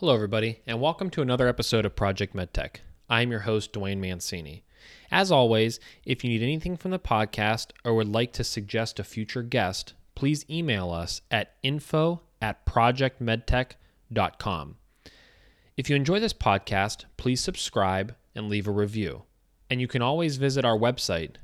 Hello, everybody, and welcome to another episode of Project MedTech. I'm your host, Dwayne Mancini. As always, if you need anything from the podcast or would like to suggest a future guest, please email us at info@projectmedtech.com. If you enjoy this podcast, please subscribe and leave a review. And you can always visit our website,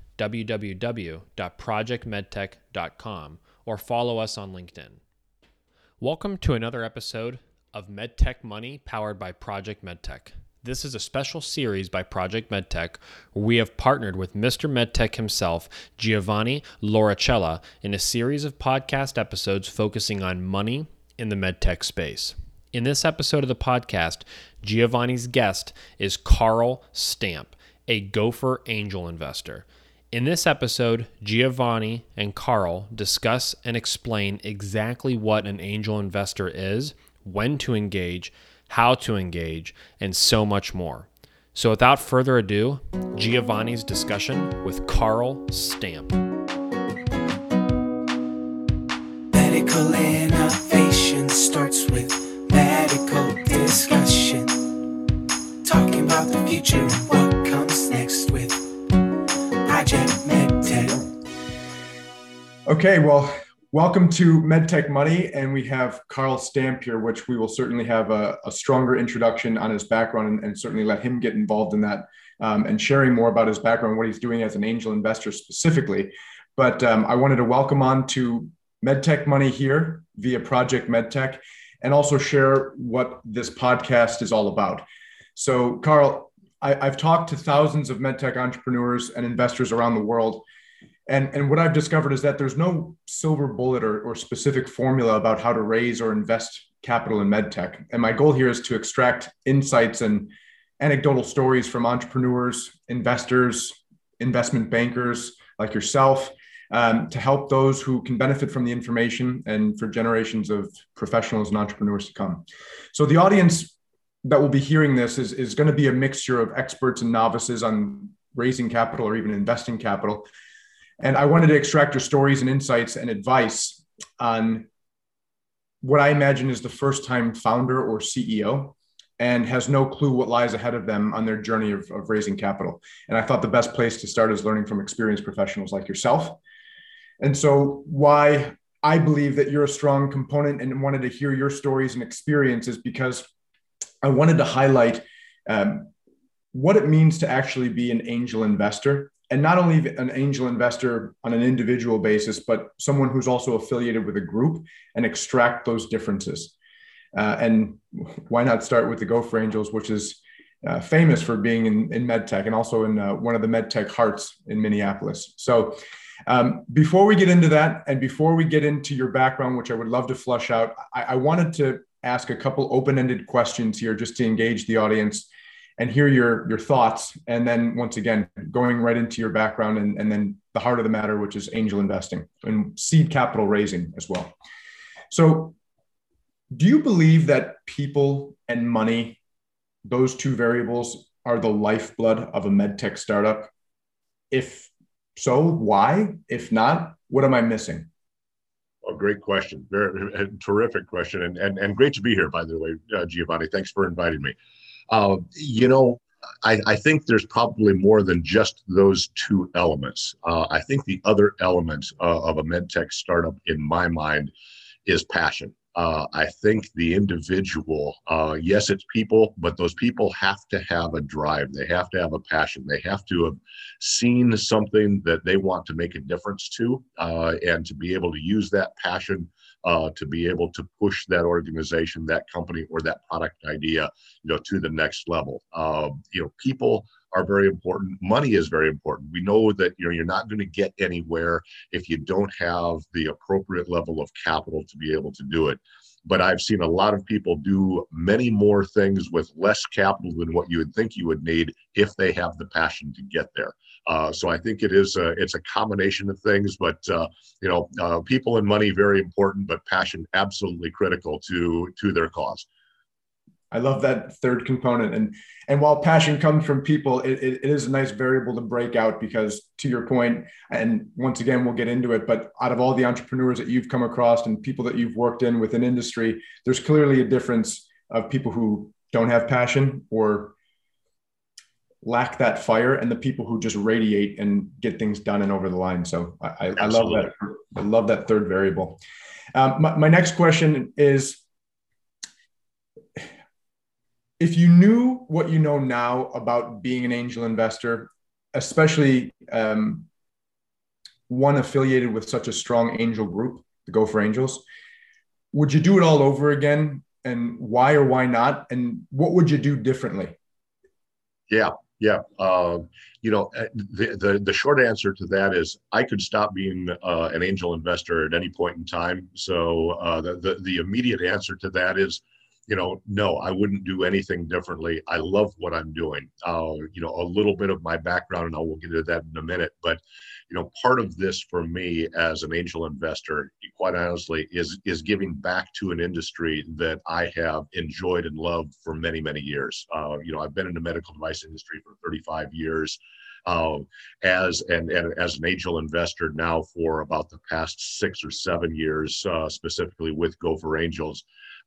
www.projectmedtech.com, or follow us on LinkedIn. Welcome to another episode of MedTech Money powered by Project MedTech. This is a special series by Project MedTech where we have partnered with Mr. MedTech himself, Giovanni Lauricella, in a series of podcast episodes focusing on money in the MedTech space. In this episode of the podcast, Giovanni's guest is Carl Stamp, a Gopher angel investor. In this episode, Giovanni and Carl discuss and explain exactly what an angel investor is, when to engage, how to engage, and so much more. So without further ado, Giovanni's discussion with Carl Stamp. Medical innovation starts with medical discussion. Talking about the future and what comes next with Project MedTech. Okay, well, welcome to MedTech Money, and we have Carl Stamp here, which we will certainly have a stronger introduction on his background and certainly let him get involved in that and sharing more about his background, what he's doing as an angel investor specifically. But I wanted to welcome on to MedTech Money here via Project MedTech and also share what this podcast is all about. So, Carl, I've talked to thousands of MedTech entrepreneurs and investors around the world. And what I've discovered is that there's no silver bullet or specific formula about how to raise or invest capital in medtech. And my goal here is to extract insights and anecdotal stories from entrepreneurs, investors, investment bankers like yourself, to help those who can benefit from the information and for generations of professionals and entrepreneurs to come. So the audience that will be hearing this is going to be a mixture of experts and novices on raising capital or even investing capital. And I wanted to extract your stories and insights and advice on what I imagine is the first-time founder or CEO and has no clue what lies ahead of them on their journey of raising capital. And I thought the best place to start is learning from experienced professionals like yourself. And so why I believe that you're a strong component and wanted to hear your stories and experiences because I wanted to highlight what it means to actually be an angel investor. And not only an angel investor on an individual basis, but someone who's also affiliated with a group and extract those differences. And why not start with the Gopher Angels, which is famous for being in MedTech and also in one of the MedTech hearts in Minneapolis. So before we get into that and before we get into your background, which I would love to flush out, I wanted to ask a couple open-ended questions here just to engage the audience and hear your thoughts. And then once again, going right into your background and then the heart of the matter, which is angel investing and seed capital raising as well. So do you believe that people and money, those two variables, are the lifeblood of a medtech startup? If so, why? If not, what am I missing? Oh, great question. Very terrific question. And great to be here, by the way, Giovanni. Thanks for inviting me. I think there's probably more than just those two elements. I think the other element of a medtech startup, in my mind, is passion. I think the individual, yes, it's people, but those people have to have a drive. They have to have a passion. They have to have seen something that they want to make a difference to, and to be able to use that passion to be able to push that organization, that company, or that product idea, to the next level. People are very important. Money is very important. We know that you're not going to get anywhere if you don't have the appropriate level of capital to be able to do it. But I've seen a lot of people do many more things with less capital than what you would think you would need if they have the passion to get there. So I think it's a combination of things, but people and money very important, but passion absolutely critical to their cause. I love that third component. And while passion comes from people, it is a nice variable to break out because, to your point, and once again, we'll get into it, but out of all the entrepreneurs that you've come across and people that you've worked in within industry, there's clearly a difference of people who don't have passion or lack that fire, and the people who just radiate and get things done and over the line. So I love that. I love that third variable. My next question is, if you knew what you know now about being an angel investor, especially one affiliated with such a strong angel group, the Gopher Angels, would you do it all over again? And why or why not? And what would you do differently? Yeah. The short answer to that is I could stop being an angel investor at any point in time. So the immediate answer to that is, no, I wouldn't do anything differently. I love what I'm doing. A little bit of my background, and I will get into that in a minute, but part of this for me as an angel investor, quite honestly, is giving back to an industry that I have enjoyed and loved for many, many years. I've been in the medical device industry for 35 years. As an angel investor now for about the past 6 or 7 years, specifically with Gopher Angels.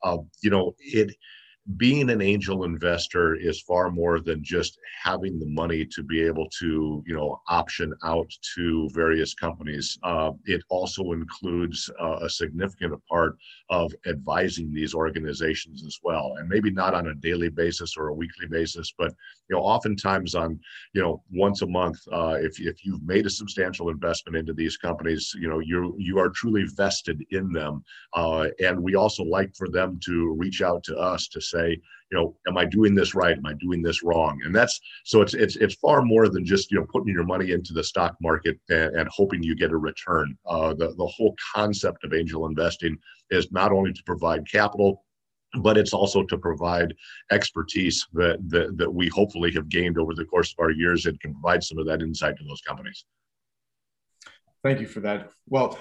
Being an angel investor is far more than just having the money to be able to, option out to various companies. It also includes a significant part of advising these organizations as well. And maybe not on a daily basis or a weekly basis, but, oftentimes on, once a month, if you've made a substantial investment into these companies, you are truly vested in them. And we also like for them to reach out to us to say, am I doing this right? Am I doing this wrong? And it's far more than just, putting your money into the stock market and hoping you get a return. The whole concept of angel investing is not only to provide capital, but it's also to provide expertise that we hopefully have gained over the course of our years and can provide some of that insight to those companies. Thank you for that. Well,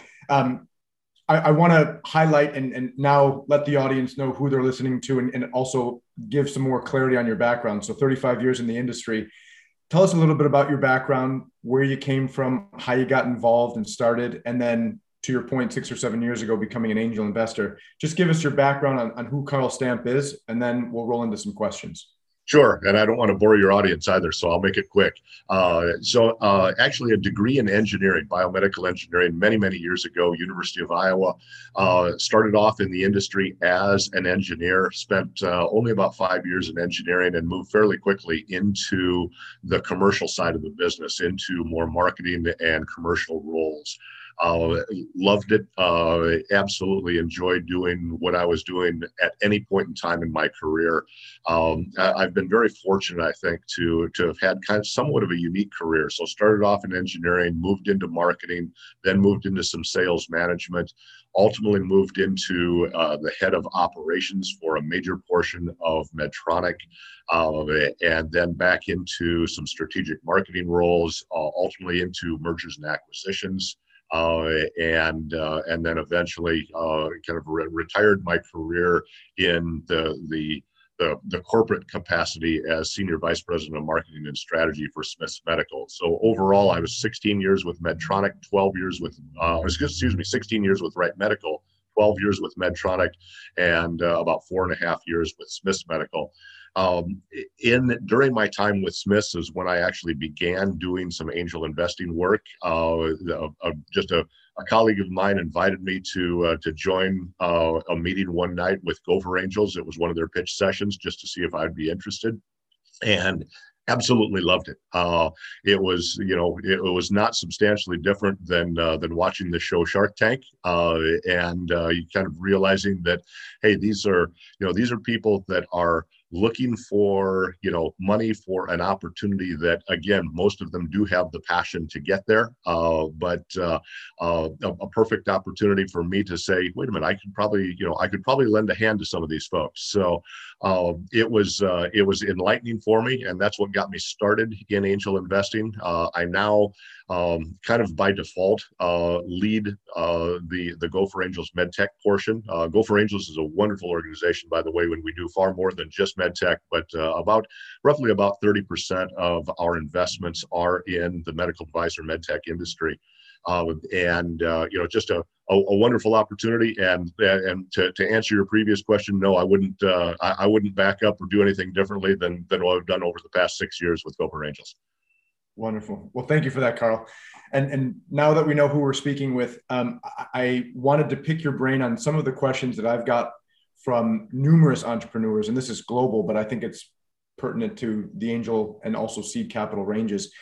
I want to highlight and now let the audience know who they're listening to, and also give some more clarity on your background. So 35 years in the industry. Tell us a little bit about your background, where you came from, how you got involved and started, and then to your point, 6 or 7 years ago, becoming an angel investor. Just give us your background on who Carl Stamp is, and then we'll roll into some questions. Sure. And I don't want to bore your audience either, so I'll make it quick. Actually a degree in engineering, biomedical engineering, many, many years ago, University of Iowa. Started off in the industry as an engineer, spent only about 5 years in engineering, and moved fairly quickly into the commercial side of the business, into more marketing and commercial roles. Loved it. Absolutely enjoyed doing what I was doing at any point in time in my career. I've been very fortunate, I think, to have had kind of somewhat of a unique career. So started off in engineering, moved into marketing, then moved into some sales management, ultimately moved into the head of operations for a major portion of Medtronic, and then back into some strategic marketing roles, ultimately into mergers and acquisitions. And then eventually kind of retired my career in the corporate capacity as Senior Vice President of Marketing and Strategy for Smiths Medical. So overall, I was 16 years with Medtronic, 16 years with Wright Medical, 12 years with Medtronic, and about 4.5 years with Smiths Medical. During my time with Smiths is when I actually began doing some angel investing work. Just a colleague of mine invited me to join a meeting one night with Gopher Angels. It was one of their pitch sessions just to see if I'd be interested, and absolutely loved it. It was not substantially different than watching the show Shark Tank, and you kind of realizing that, hey, these are people that are looking for, money for an opportunity that, again, most of them do have the passion to get there. But a perfect opportunity for me to say, wait a minute, I could probably lend a hand to some of these folks. So it was enlightening for me, and that's what got me started in angel investing. I now kind of by default lead the Gopher Angels MedTech portion. Gopher Angels is a wonderful organization, by the way, when we do far more than just MedTech, but roughly about 30% of our investments are in the medical device or MedTech industry. Just a wonderful opportunity. And to answer your previous question, no, I wouldn't back up or do anything differently than what I've done over the past 6 years with Gopher Angels. Wonderful. Well, thank you for that, Carl. And now that we know who we're speaking with, I wanted to pick your brain on some of the questions that I've got from numerous entrepreneurs, and this is global, but I think it's pertinent to the angel and also seed capital ranges.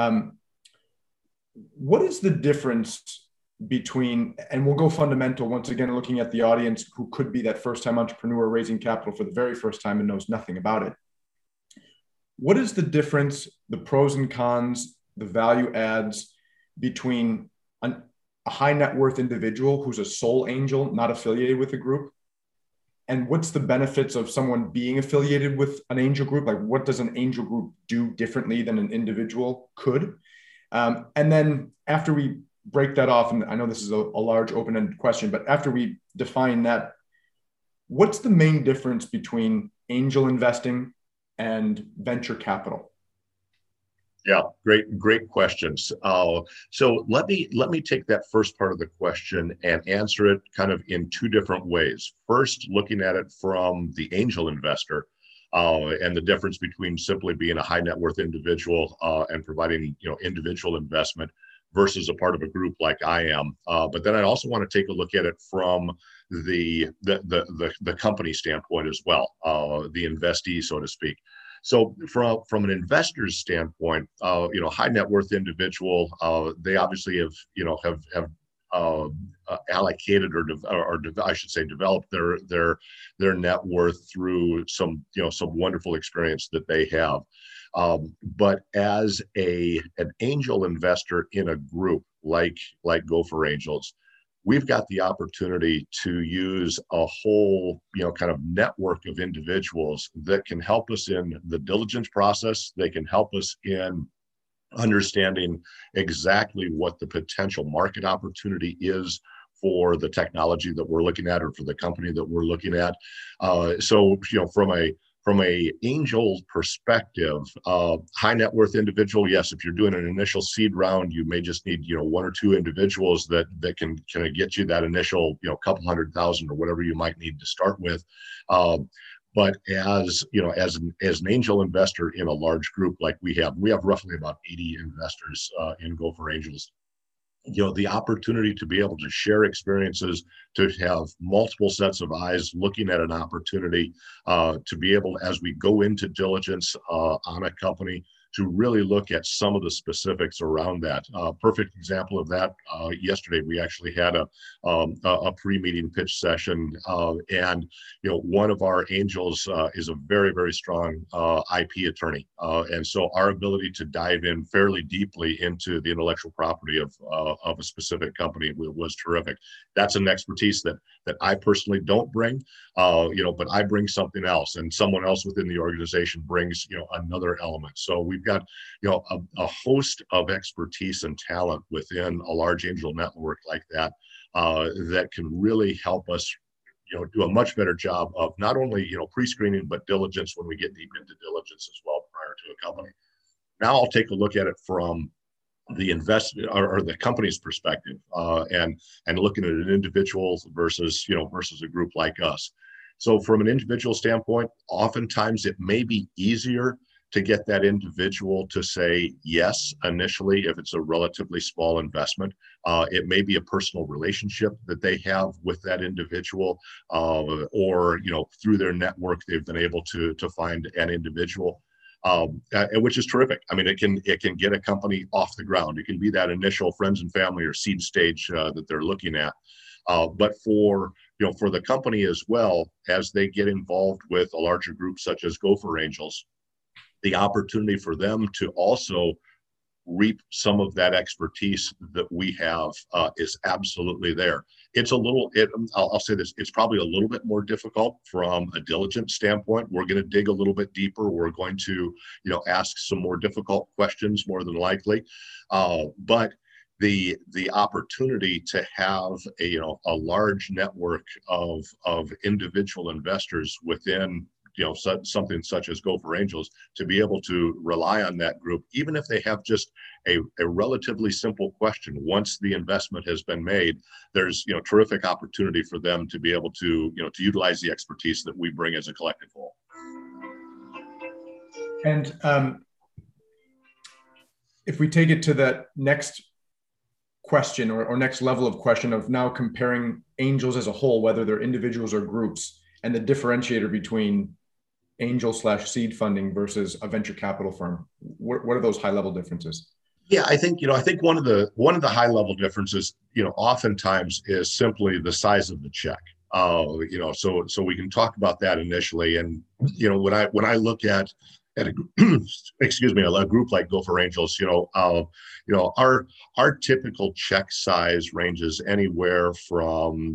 What is the difference between, and we'll go fundamental once again, looking at the audience who could be that first-time entrepreneur raising capital for the very first time and knows nothing about it. What is the difference, the pros and cons, the value adds between a high net worth individual who's a sole angel, not affiliated with a group? And what's the benefits of someone being affiliated with an angel group? Like, what does an angel group do differently than an individual could? And then after we break that off, and I know this is a large open-ended question, but after we define that, what's the main difference between angel investing and venture capital? Yeah, great questions. So let me take that first part of the question and answer it kind of in two different ways. First, looking at it from the angel investor, and the difference between simply being a high net worth individual and providing individual investment versus a part of a group like I am. But then I also want to take a look at it from the company standpoint as well, the investee, so to speak. So from an investor's standpoint, high net worth individual, they obviously have allocated or I should say developed their net worth through some wonderful experience that they have. But as an angel investor in a group like Gopher Angels, we've got the opportunity to use a whole, kind of network of individuals that can help us in the diligence process. They can help us in understanding exactly what the potential market opportunity is for the technology that we're looking at or for the company that we're looking at. So from a angel perspective, high net worth individual, yes, if you're doing an initial seed round, you may just need one or two individuals that can kind of get you that initial couple $100,000 or whatever you might need to start with. But as an angel investor in a large group like we have roughly about 80 investors in Gopher Angels. The opportunity to be able to share experiences, to have multiple sets of eyes looking at an opportunity, to be able, as we go into diligence on a company, to really look at some of the specifics around that. Perfect example of that. Yesterday, we actually had a pre-meeting pitch session, and one of our angels is a very, very strong IP attorney, and so our ability to dive in fairly deeply into the intellectual property of a specific company was terrific. That's an expertise that I personally don't bring, but I bring something else, and someone else within the organization brings another element. So we've got a host of expertise and talent within a large angel network like that that can really help us do a much better job of not only pre-screening but diligence when we get deep into diligence as well prior to a company. Now I'll take a look at it from the investment or the company's perspective, and looking at an individual versus a group like us. So from an individual standpoint, oftentimes it may be easier to get that individual to say yes initially if it's a relatively small investment. It may be a personal relationship that they have with that individual, or through their network they've been able to find an individual, which is terrific. I mean, it can get a company off the ground. It can be that initial friends and family or seed stage that they're looking at. But for the company as well, as they get involved with a larger group such as Gopher Angels, the opportunity for them to also reap some of that expertise that we have is absolutely there. I'll say this, it's probably a little bit more difficult from a diligence standpoint. We're going to dig a little bit deeper. We're going to, ask some more difficult questions more than likely. But the opportunity to have a large network of individual investors within something such as Gopher Angels, to be able to rely on that group, even if they have just a relatively simple question. Once the investment has been made, there's terrific opportunity for them to be able to to utilize the expertise that we bring as a collective whole. And if we take it to that next question or next level of question of now comparing angels as a whole, whether they're individuals or groups, and the differentiator between angel/seed funding versus a venture capital firm, what are those high level differences? Yeah, I think one of the high level differences, oftentimes is simply the size of the check. So we can talk about that initially. And when I look at a excuse me, a group like Gopher Angels, our typical check size ranges anywhere from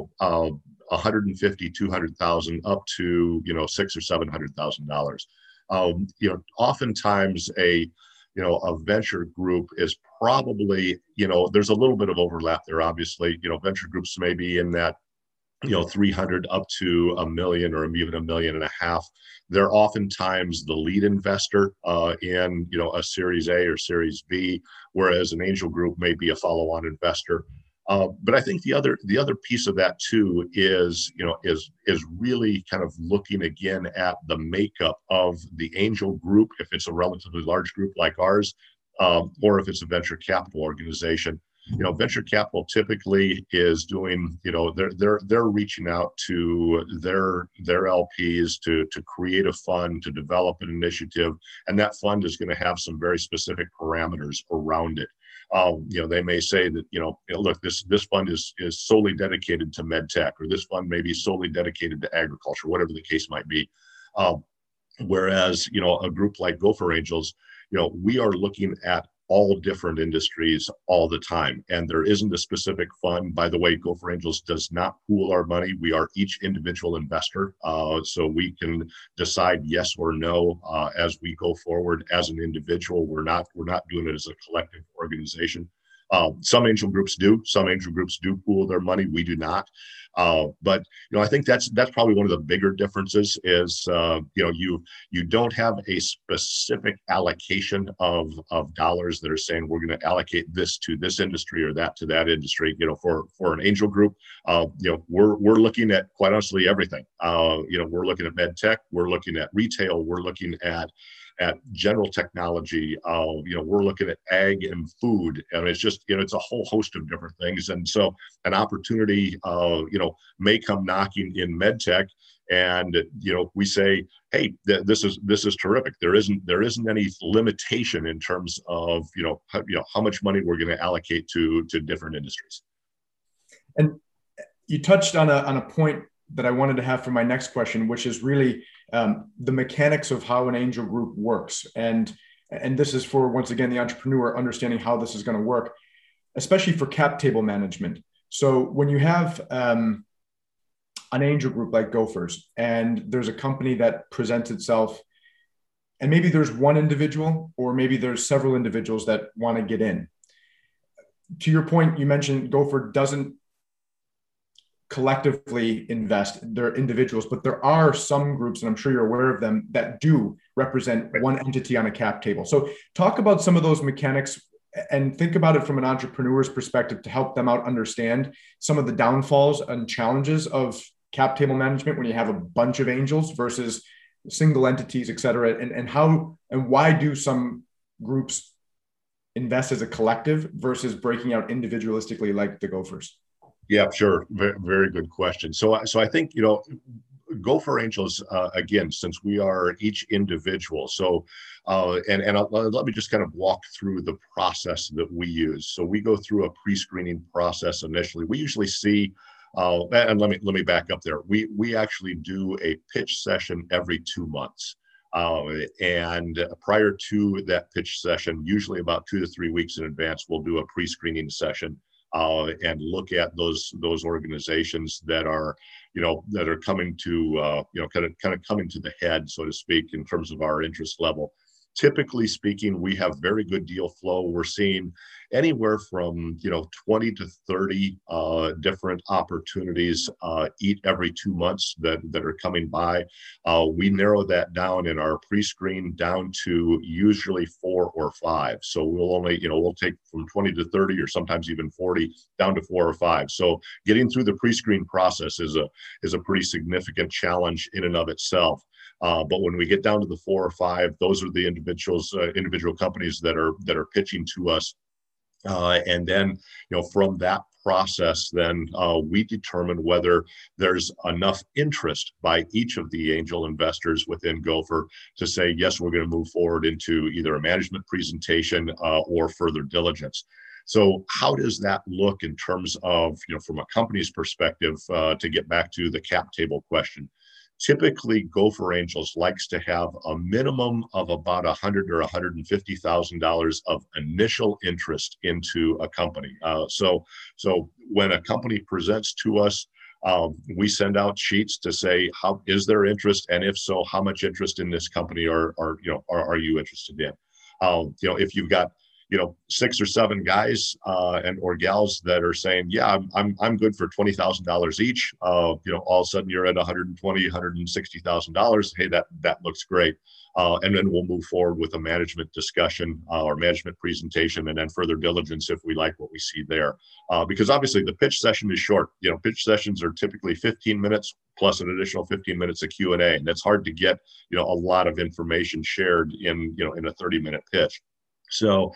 150, 200,000 up to $600,000 or $700,000. Oftentimes a venture group is probably, there's a little bit of overlap there. Obviously, venture groups may be in that 300 up to $1 million or even $1.5 million. They're oftentimes the lead investor in a Series A or Series B, whereas an angel group may be a follow-on investor. But I think the other piece of that too is really kind of looking again at the makeup of the angel group, if it's a relatively large group like ours, or if it's a venture capital organization. Venture capital typically is doing, they're reaching out to their LPs to create a fund, to develop an initiative, and that fund is going to have some very specific parameters around it. They may say that, look, this fund is solely dedicated to med tech, or this fund may be solely dedicated to agriculture, whatever the case might be. Whereas, a group like Gopher Angels, we are looking at all different industries all the time. And there isn't a specific fund. By the way, Gopher Angels does not pool our money. We are each individual investor. So we can decide yes or no as we go forward as an individual. We're not doing it as a collective organization. Some angel groups do. Some angel groups do pool their money. We do not. But I think that's probably one of the bigger differences is you don't have a specific allocation of dollars that are saying we're going to allocate this to this industry or that to that industry. For an angel group, we're looking at, quite honestly, everything. We're looking at med tech, we're looking at retail, we're looking at general technology, we're looking at ag and food, and it's just, it's a whole host of different things. And so an opportunity, may come knocking in med tech, and we say, hey, this is terrific. There isn't any limitation in terms of how much money we're going to allocate to different industries. And you touched on a point that I wanted to have for my next question, which is really the mechanics of how an angel group works. And this is for, once again, the entrepreneur understanding how this is going to work, especially for cap table management. So when you have an angel group like Gophers, and there's a company that presents itself, and maybe there's one individual, or maybe there's several individuals that want to get in. To your point, you mentioned Gopher doesn't collectively invest, they're individuals, but there are some groups, and I'm sure you're aware of them, that do represent one entity on a cap table. So talk about some of those mechanics and think about it from an entrepreneur's perspective to help them out understand some of the downfalls and challenges of cap table management when you have a bunch of angels versus single entities, et cetera, and how and why do some groups invest as a collective versus breaking out individualistically like the Gophers? Yeah, sure. Very good question. So I think, Gopher Angels, again, since we are each individual. So, let me just kind of walk through the process that we use. So we go through a pre-screening process initially. We usually see, and let me back up there. We actually do a pitch session every 2 months. And prior to that pitch session, usually about 2 to 3 weeks in advance, we'll do a pre-screening session. And look at those organizations that are coming to kind of coming to the head, so to speak, in terms of our interest level. Typically speaking, we have very good deal flow. We're seeing anywhere from 20 to 30 different opportunities every 2 months that are coming by. We narrow that down in our pre-screen down to usually 4 or 5. So we'll take from 20 to 30 or sometimes even 40 down to 4 or 5. So getting through the pre-screen process is a pretty significant challenge in and of itself. But when we get down to the 4 or 5, those are the individual companies that are pitching to us. And then, from that process, then we determine whether there's enough interest by each of the angel investors within Gopher to say, yes, we're going to move forward into either a management presentation or further diligence. So how does that look in terms of, from a company's perspective, to get back to the cap table question? Typically, Gopher Angels likes to have a minimum of about $100,000 or $150,000 of initial interest into a company. So when a company presents to us, we send out sheets to say, how is there interest, and if so, how much interest in this company are you interested in? If you've got 6 or 7 guys or gals that are saying, yeah, I'm good for $20,000 each. All of a sudden you're at $120,000, $160,000. Hey, that looks great. And then we'll move forward with a management discussion or management presentation, and then further diligence if we like what we see there. Because obviously the pitch session is short. Pitch sessions are typically 15 minutes plus an additional 15 minutes of Q&A, and it's hard to get a lot of information shared in a 30-minute pitch. So,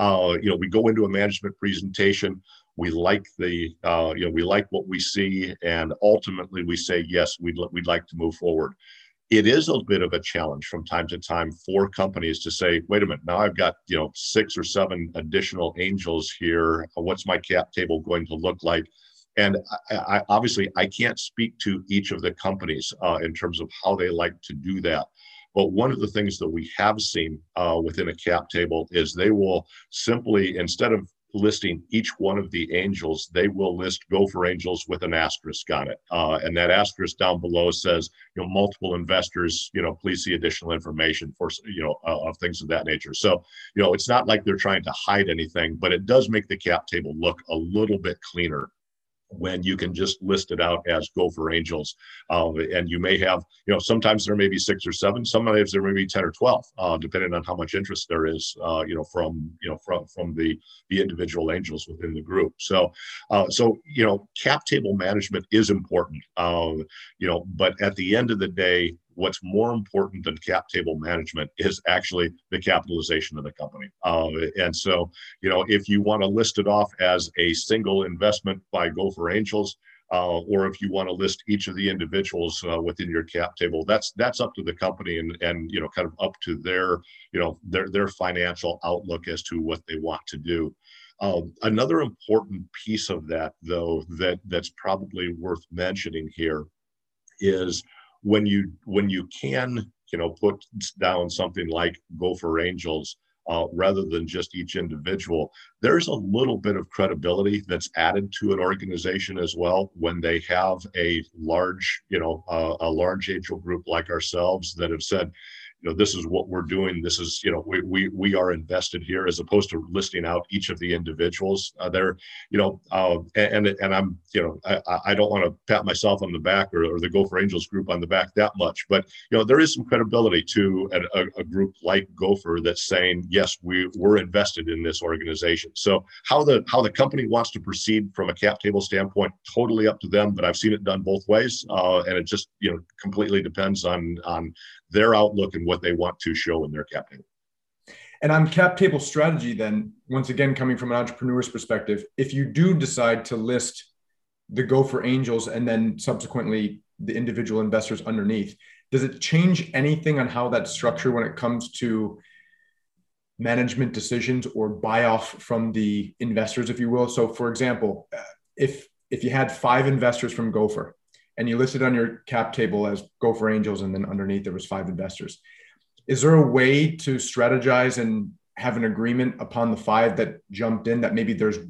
we go into a management presentation. We like we like what we see, and ultimately we say, yes, we'd like to move forward. It is a bit of a challenge from time to time for companies to say, wait a minute, now I've got 6 or 7 additional angels here. What's my cap table going to look like? And I obviously can't speak to each of the companies in terms of how they like to do that. But one of the things that we have seen within a cap table is they will simply, instead of listing each one of the angels, they will list Gopher Angels with an asterisk on it. And that asterisk down below says, multiple investors, please see additional information for, of things of that nature. So, it's not like they're trying to hide anything, but it does make the cap table look a little bit cleaner when you can just list it out as Gopher Angels. And you may have, sometimes there may be 6 or 7, sometimes there may be 10 or 12, depending on how much interest there is, from the individual angels within the group. So cap table management is important, but at the end of the day, what's more important than cap table management is actually the capitalization of the company. And so, if you want to list it off as a single investment by Gopher Angels, or if you want to list each of the individuals within your cap table, that's up to the company and kind of up to their financial outlook as to what they want to do. Another important piece of that, though, that's probably worth mentioning here is when you can put down something like Gopher Angels rather than just each individual, there's a little bit of credibility that's added to an organization as well when they have a large angel group like ourselves that have said, this is what we're doing. This is, we are invested here, as opposed to listing out each of the individuals there, and I'm, I don't want to pat myself on the back or the Gopher Angels group on the back that much, but, there is some credibility to a group like Gopher that's saying, yes, we're invested in this organization. So how the company wants to proceed from a cap table standpoint, totally up to them, but I've seen it done both ways. And it just, completely depends on their outlook and what they want to show in their cap table. And on cap table strategy, then, once again, coming from an entrepreneur's perspective, if you do decide to list the Gopher Angels and then subsequently the individual investors underneath, does it change anything on how that's structured when it comes to management decisions or buy off from the investors, if you will? So, for example, if you had 5 investors from Gopher and you listed on your cap table as Gopher Angels, and then underneath there was 5 investors, is there a way to strategize and have an agreement upon the 5 that jumped in that maybe there's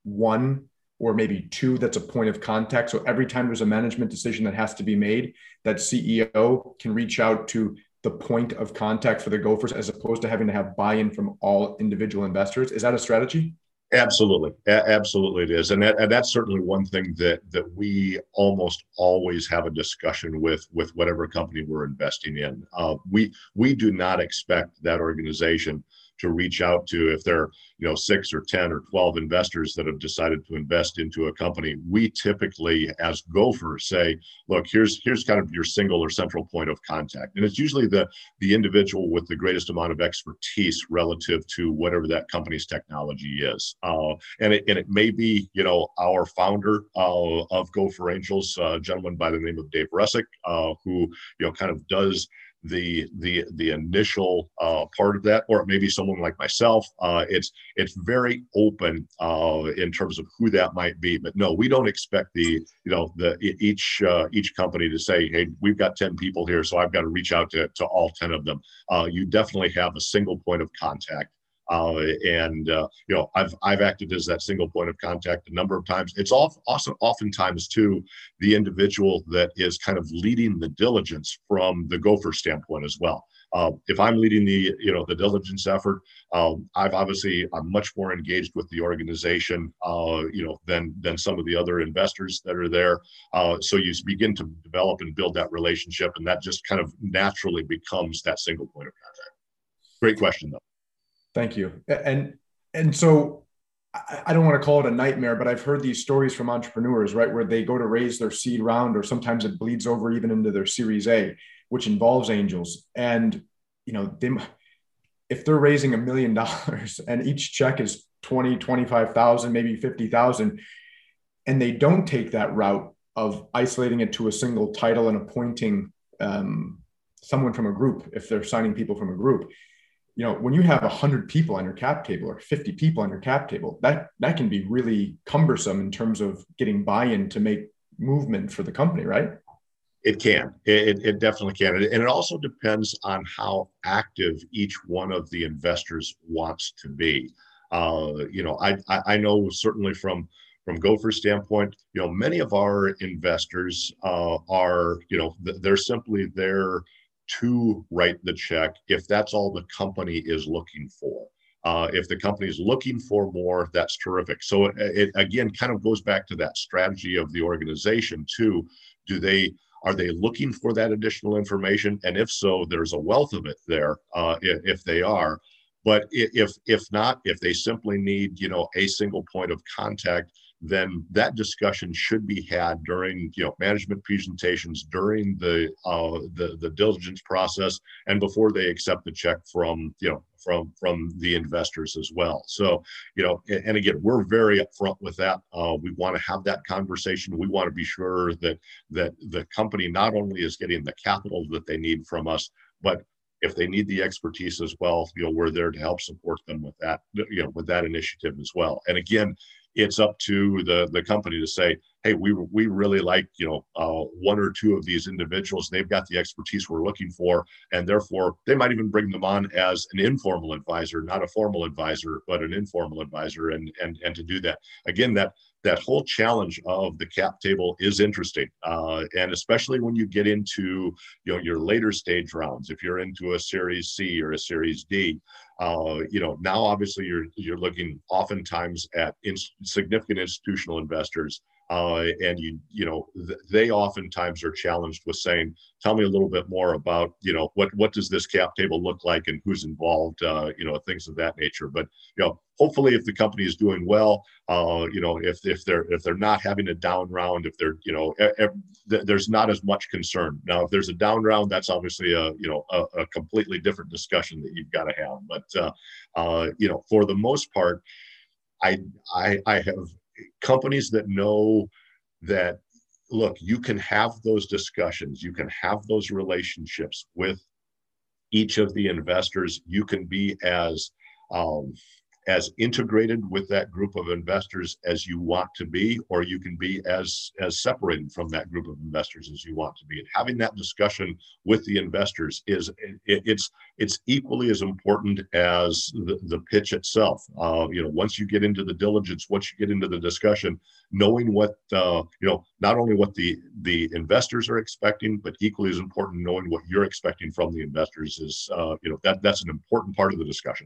1 or maybe 2 that's a point of contact? So every time there's a management decision that has to be made, that CEO can reach out to the point of contact for the Gophers as opposed to having to have buy-in from all individual investors? Is that a strategy? Absolutely, absolutely it is, and that's certainly one thing that we almost always have a discussion with whatever company we're investing in. We do not expect that organization to reach out to, if they're 6 or 10 or 12 investors that have decided to invest into a company. We typically, as Gophers, say, look, here's kind of your single or central point of contact, and it's usually the individual with the greatest amount of expertise relative to whatever that company's technology is. And it may be, our founder of Gopher Angels, a gentleman by the name of Dave Russick, who, kind of does the initial part of that, or it may be someone like myself. It's very open in terms of who that might be, but no, we don't expect each company to say, hey, we've got 10 people here, so I've got to reach out to all 10 of them. You definitely have a single point of contact. I've acted as that single point of contact a number of times. It's also oftentimes too the individual that is kind of leading the diligence from the Gopher standpoint as well. If I'm leading the diligence effort, I'm much more engaged with the organization, than some of the other investors that are there. So you begin to develop and build that relationship, and that just kind of naturally becomes that single point of contact. Great question, though. Thank you. And so I don't want to call it a nightmare, but I've heard these stories from entrepreneurs, right, where they go to raise their seed round, or sometimes it bleeds over even into their Series A, which involves angels. And, if they're raising $1 million and each check is 20, 25,000, maybe 50,000, and they don't take that route of isolating it to a single title and appointing someone from a group, if they're signing people from a group, when you have 100 people on your cap table or 50 people on your cap table, that can be really cumbersome in terms of getting buy-in to make movement for the company, right? It can. It definitely can. And it also depends on how active each one of the investors wants to be. I know certainly from Gopher's standpoint, many of our investors are, they're simply there to write the check if that's all the company is looking for. If the company is looking for more, that's terrific. So it again kind of goes back to that strategy of the organization too. Are they looking for that additional information? And if so, there's a wealth of it there, if they are. But if not, if they simply need, a single point of contact, then that discussion should be had during, management presentations, during the diligence process, and before they accept the check from the investors as well. So, and again, we're very upfront with that. We want to have that conversation. We want to be sure that the company not only is getting the capital that they need from us, but if they need the expertise as well, we're there to help support them with that, with that initiative as well. And again, it's up to the company to say, hey, we really like, one or two of these individuals. They've got the expertise we're looking for. And therefore, they might even bring them on as an informal advisor, not a formal advisor, but an informal advisor. And to do that, again, that whole challenge of the cap table is interesting. And especially when you get into, your later stage rounds, if you're into a Series C or a Series D, now obviously you're looking oftentimes at significant institutional investors. And they oftentimes are challenged with saying, tell me a little bit more about, what does this cap table look like and who's involved, things of that nature. But, hopefully if the company is doing well, if they're not having a down round, if they're, there's not as much concern. Now, if there's a down round, that's obviously a completely different discussion that you've got to have. But, for the most part, I have companies that know that, look, you can have those discussions, you can have those relationships with each of the investors. You can be as as integrated with that group of investors as you want to be, or you can be as separated from that group of investors as you want to be. And having that discussion with the investors it's equally as important as the pitch itself. Once you get into the diligence, once you get into the discussion, knowing what not only what the investors are expecting, but equally as important, knowing what you're expecting from the investors is that's an important part of the discussion.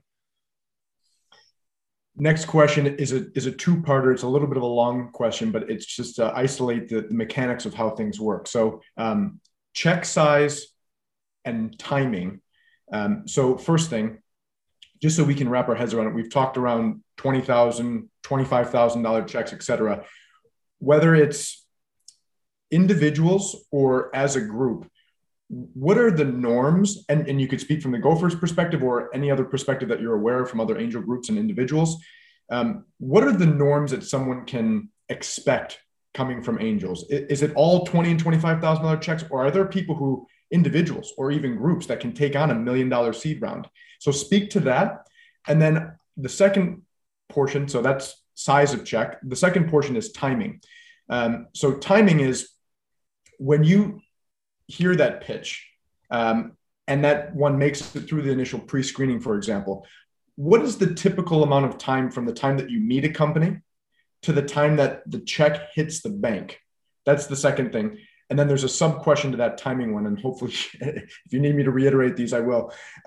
Next question is a two-parter. It's a little bit of a long question, but it's just to isolate the mechanics of how things work. So check size and timing. So first thing, just so we can wrap our heads around it, we've talked around $20,000, $25,000 checks, et cetera. Whether it's individuals or as a group, what are the norms? And you could speak from the Gophers perspective or any other perspective that you're aware of from other angel groups and individuals. What are the norms that someone can expect coming from angels? Is it all $20,000 and $25,000 checks, or are there people individuals or even groups that can take on $1 million seed round? So speak to that. And then the second portion, so that's size of check. The second portion is timing. So timing is when you hear that pitch and that one makes it through the initial pre-screening, for example, what is the typical amount of time from the time that you meet a company to the time that the check hits the bank? That's the second thing. And then there's a sub question to that timing one. And hopefully if you need me to reiterate these, I will.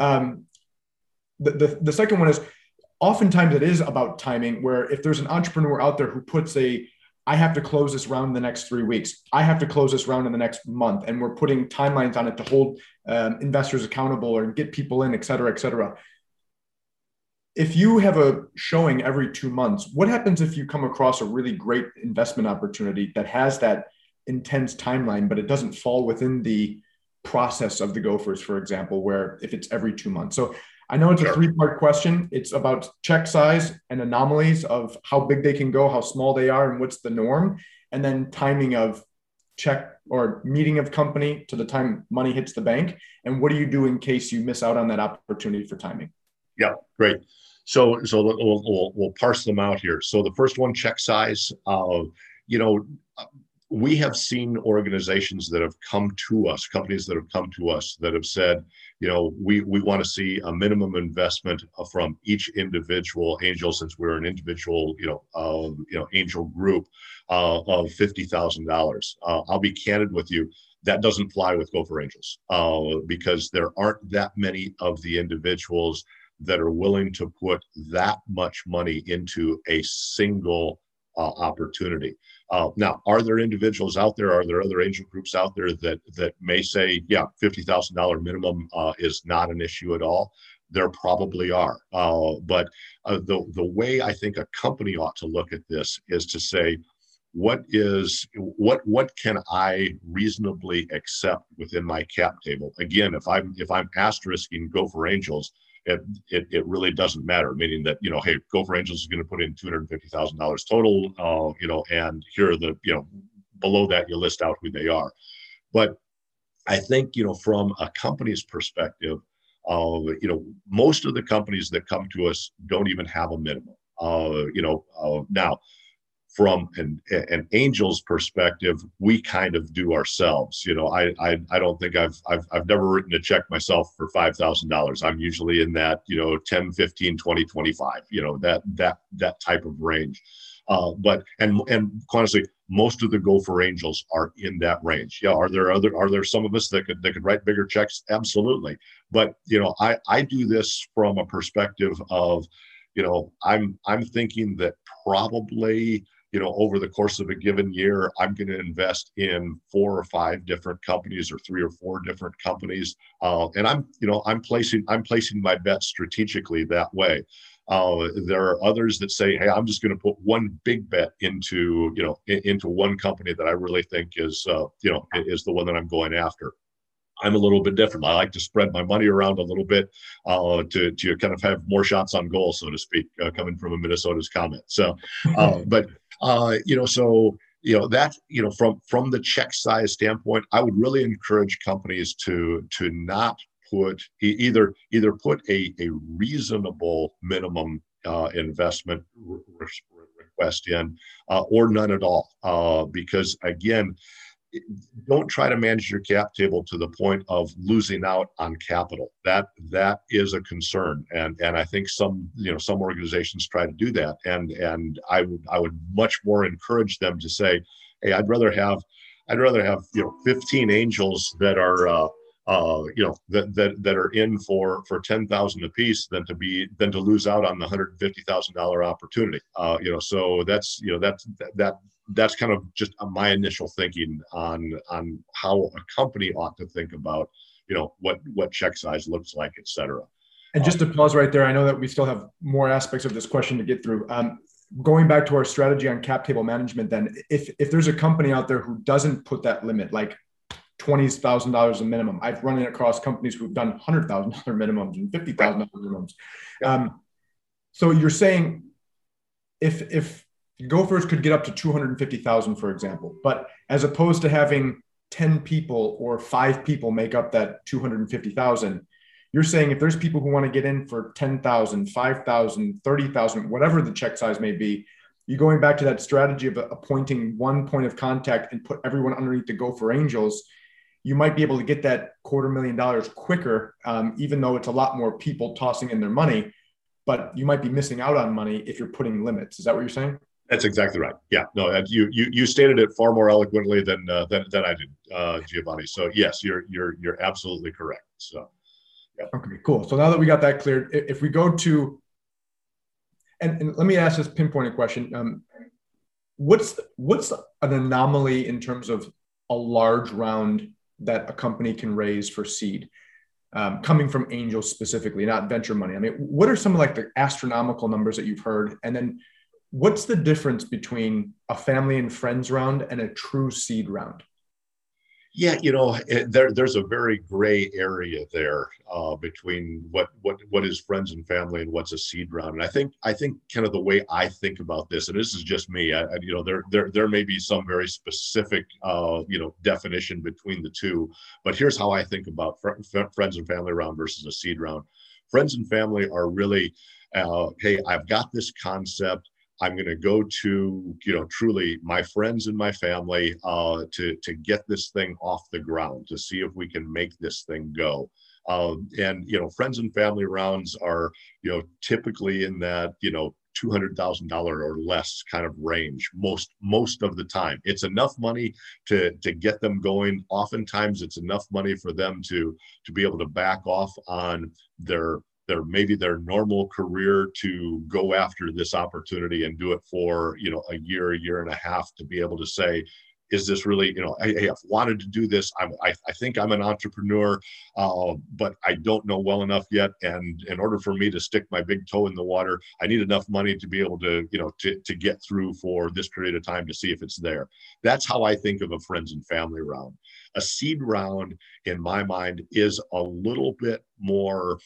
The second one is oftentimes it is about timing, where if there's an entrepreneur out there who puts I have to close this round in the next 3 weeks. I have to close this round in the next month. And we're putting timelines on it to hold investors accountable or get people in, et cetera, et cetera. If you have a showing every 2 months, what happens if you come across a really great investment opportunity that has that intense timeline, but it doesn't fall within the process of the Gophers, for example, where if it's every 2 months? So I know it's a three-part question. It's about check size and anomalies of how big they can go, how small they are, and what's the norm. And then timing of check or meeting of company to the time money hits the bank. And what do you do in case you miss out on that opportunity for timing? Yeah, great. So we'll parse them out here. So the first one, check size. We have seen organizations that have come to us, companies that have come to us that have said, we want to see a minimum investment from each individual angel, since we're an individual, angel group of $50,000. I'll be candid with you. That doesn't fly with Gopher Angels because there aren't that many of the individuals that are willing to put that much money into a single opportunity. Now, are there individuals out there? Are there other angel groups out there that may say, yeah, $50,000 minimum is not an issue at all? There probably are. But the way I think a company ought to look at this is to say, what can I reasonably accept within my cap table? Again, if I'm asterisking Gopher Angels, it really doesn't matter, meaning that, hey, Gopher Angels is going to put in $250,000 total, and here are the, below that you list out who they are. But I think, from a company's perspective, most of the companies that come to us don't even have a minimum. Now, from an angel's perspective, we kind of do ourselves. I don't think I've never written a check myself for $5,000. I'm usually in that, 10, 15, 20, 25, that type of range. But honestly, most of the Gopher Angels are in that range. Yeah. Are there some of us that could write bigger checks? Absolutely. But, I do this from a perspective of, I'm thinking that probably, over the course of a given year, I'm going to invest in 4 or 5 different companies or 3 or 4 different companies. And I'm placing my bets strategically that way. There are others that say, hey, I'm just going to put one big bet into one company that I really think is the one that I'm going after. I'm a little bit different. I like to spread my money around a little bit to kind of have more shots on goal, so to speak, coming from a Minnesota's comment. So, from the check size standpoint, I would really encourage companies to not put either put a reasonable minimum investment request in, or none at all. Because again, don't try to manage your cap table to the point of losing out on capital. That is a concern, and I think some organizations try to do that, and I would much more encourage them to say, hey, I'd rather have 15 angels that are that are in for 10,000 a piece than to lose out on the $150,000 opportunity. So that's kind of just my initial thinking on how a company ought to think about what check size looks like, et cetera. And just to pause right there, I know that we still have more aspects of this question to get through. Going back to our strategy on cap table management, then if there's a company out there who doesn't put that limit, like $20,000 a minimum, I've run it across companies who've done $100,000 minimums and $50,000 minimums. So you're saying if Gophers could get up to 250,000, for example, but as opposed to having 10 people or 5 people make up that 250,000, you're saying if there's people who want to get in for 10,000, 5,000, 30,000, whatever the check size may be, you're going back to that strategy of appointing one point of contact and put everyone underneath the Gopher Angels. You might be able to get that $250,000 quicker, even though it's a lot more people tossing in their money, but you might be missing out on money if you're putting limits. Is that what you're saying? That's exactly right. Yeah, no, you stated it far more eloquently than I did, Giovanni. So yes, you're absolutely correct. So, yeah. Okay, cool. So now that we got that cleared, if we go to, and let me ask this pinpointed question: what's an anomaly in terms of a large round that a company can raise for seed, coming from angels specifically, not venture money? I mean, what are some of like the astronomical numbers that you've heard, and then what's the difference between a family and friends round and a true seed round? Yeah, there's a very gray area there between what is friends and family and what's a seed round. And I think kind of the way I think about this, and this is just me, there may be some very specific definition between the two, but here's how I think about friends and family round versus a seed round. Friends and family are really, hey, I've got this concept. I'm going to go to, truly my friends and my family to get this thing off the ground, to see if we can make this thing go. And friends and family rounds are, typically in that, $200,000 or less kind of range most of the time. It's enough money to get them going. Oftentimes it's enough money for them to be able to back off on their normal career to go after this opportunity and do it for a year and a half, to be able to say, is this really, hey, I've wanted to do this. I think I'm an entrepreneur, but I don't know well enough yet. And in order for me to stick my big toe in the water, I need enough money to be able to, to get through for this period of time to see if it's there. That's how I think of a friends and family round. A seed round, in my mind, is a little bit more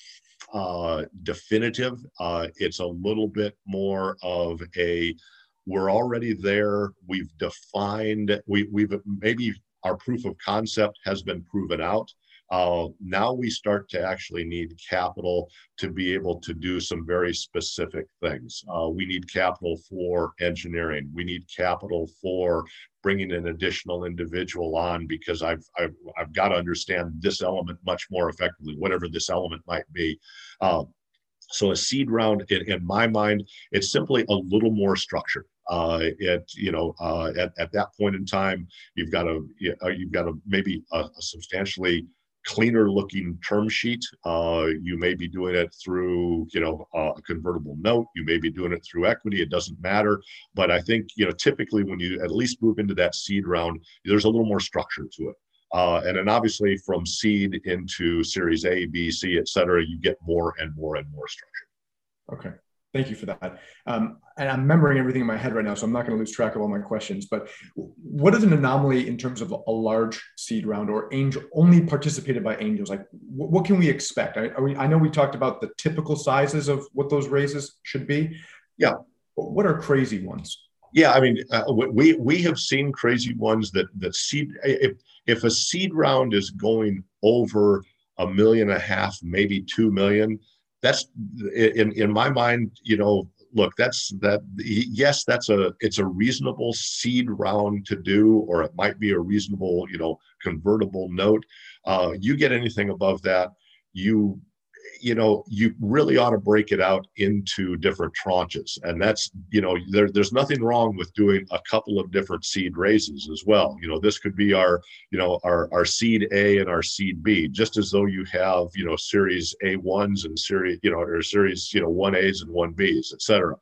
definitive. It's a little bit more of a, we're already there. We've defined, we've maybe our proof of concept has been proven out. Now we start to actually need capital to be able to do some very specific things. We need capital for engineering. We need capital for bringing an additional individual on, because I've got to understand this element much more effectively, whatever this element might be. So a seed round, in my mind, it's simply a little more structured. At that point in time, you've got maybe a substantially cleaner looking term sheet. You may be doing it through, a convertible note. You may be doing it through equity. It doesn't matter. But I think, typically when you at least move into that seed round, there's a little more structure to it. And then obviously from seed into series A, B, C, et cetera, you get more and more and more structure. Okay. Thank you for that. And I'm remembering everything in my head right now, so I'm not going to lose track of all my questions. But what is an anomaly in terms of a large seed round or angel only participated by angels? Like, what can we expect? I know we talked about the typical sizes of what those raises should be. Yeah. But what are crazy ones? Yeah, I mean, we have seen crazy ones that seed. If a seed round is going over $1.5 million, maybe $2 million, that's in my mind, look, yes, it's a reasonable seed round to do, or it might be a reasonable, convertible note. You get anything above that, you you really ought to break it out into different tranches. And that's, there's nothing wrong with doing a couple of different seed raises as well. This could be our seed A and our seed B, just as though you have, series A1s and series, or series, 1As and 1Bs, et cetera.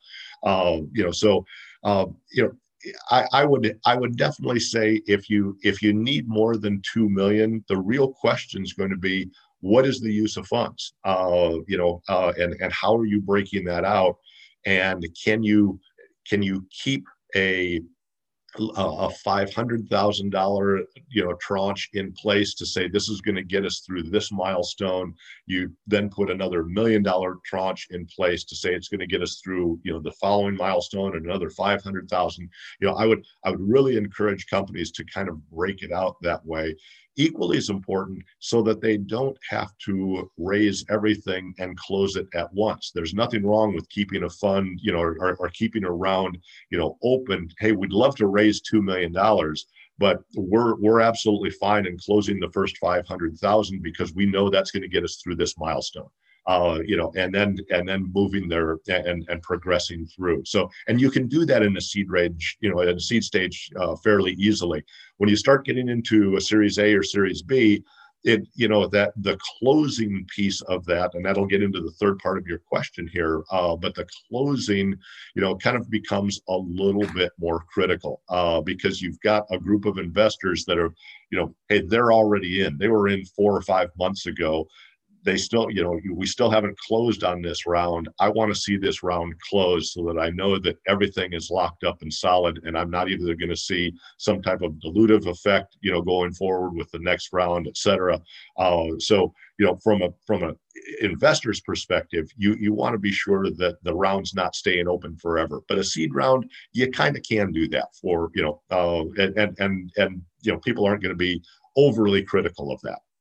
I would definitely say if you need more than 2 million, the real question is going to be, what is the use of funds? And how are you breaking that out? And can you keep a $500,000 tranche in place to say this is going to get us through this milestone? You then put another $1 million tranche in place to say it's going to get us through the following milestone, and another 500,000. I would really encourage companies to kind of break it out that way. Equally as important, so that they don't have to raise everything and close it at once. There's nothing wrong with keeping a fund, or keeping a round, open. Hey, we'd love to raise $2 million, but we're absolutely fine in closing the first 500,000 because we know that's going to get us through this milestone. And then moving there and progressing through. So, and you can do that in a seed range, in a seed stage fairly easily. When you start getting into a Series A or Series B, that the closing piece of that, and that'll get into the third part of your question here, but the closing, kind of becomes a little bit more critical because you've got a group of investors that are, hey, they're already in. They were in 4 or 5 months ago. They still, we still haven't closed on this round. I want to see this round close so that I know that everything is locked up and solid, and I'm not either going to see some type of dilutive effect, going forward with the next round, et cetera. So, from a investor's perspective, you want to be sure that the round's not staying open forever. But a seed round, you kind of can do that for, and people aren't going to be overly critical of that.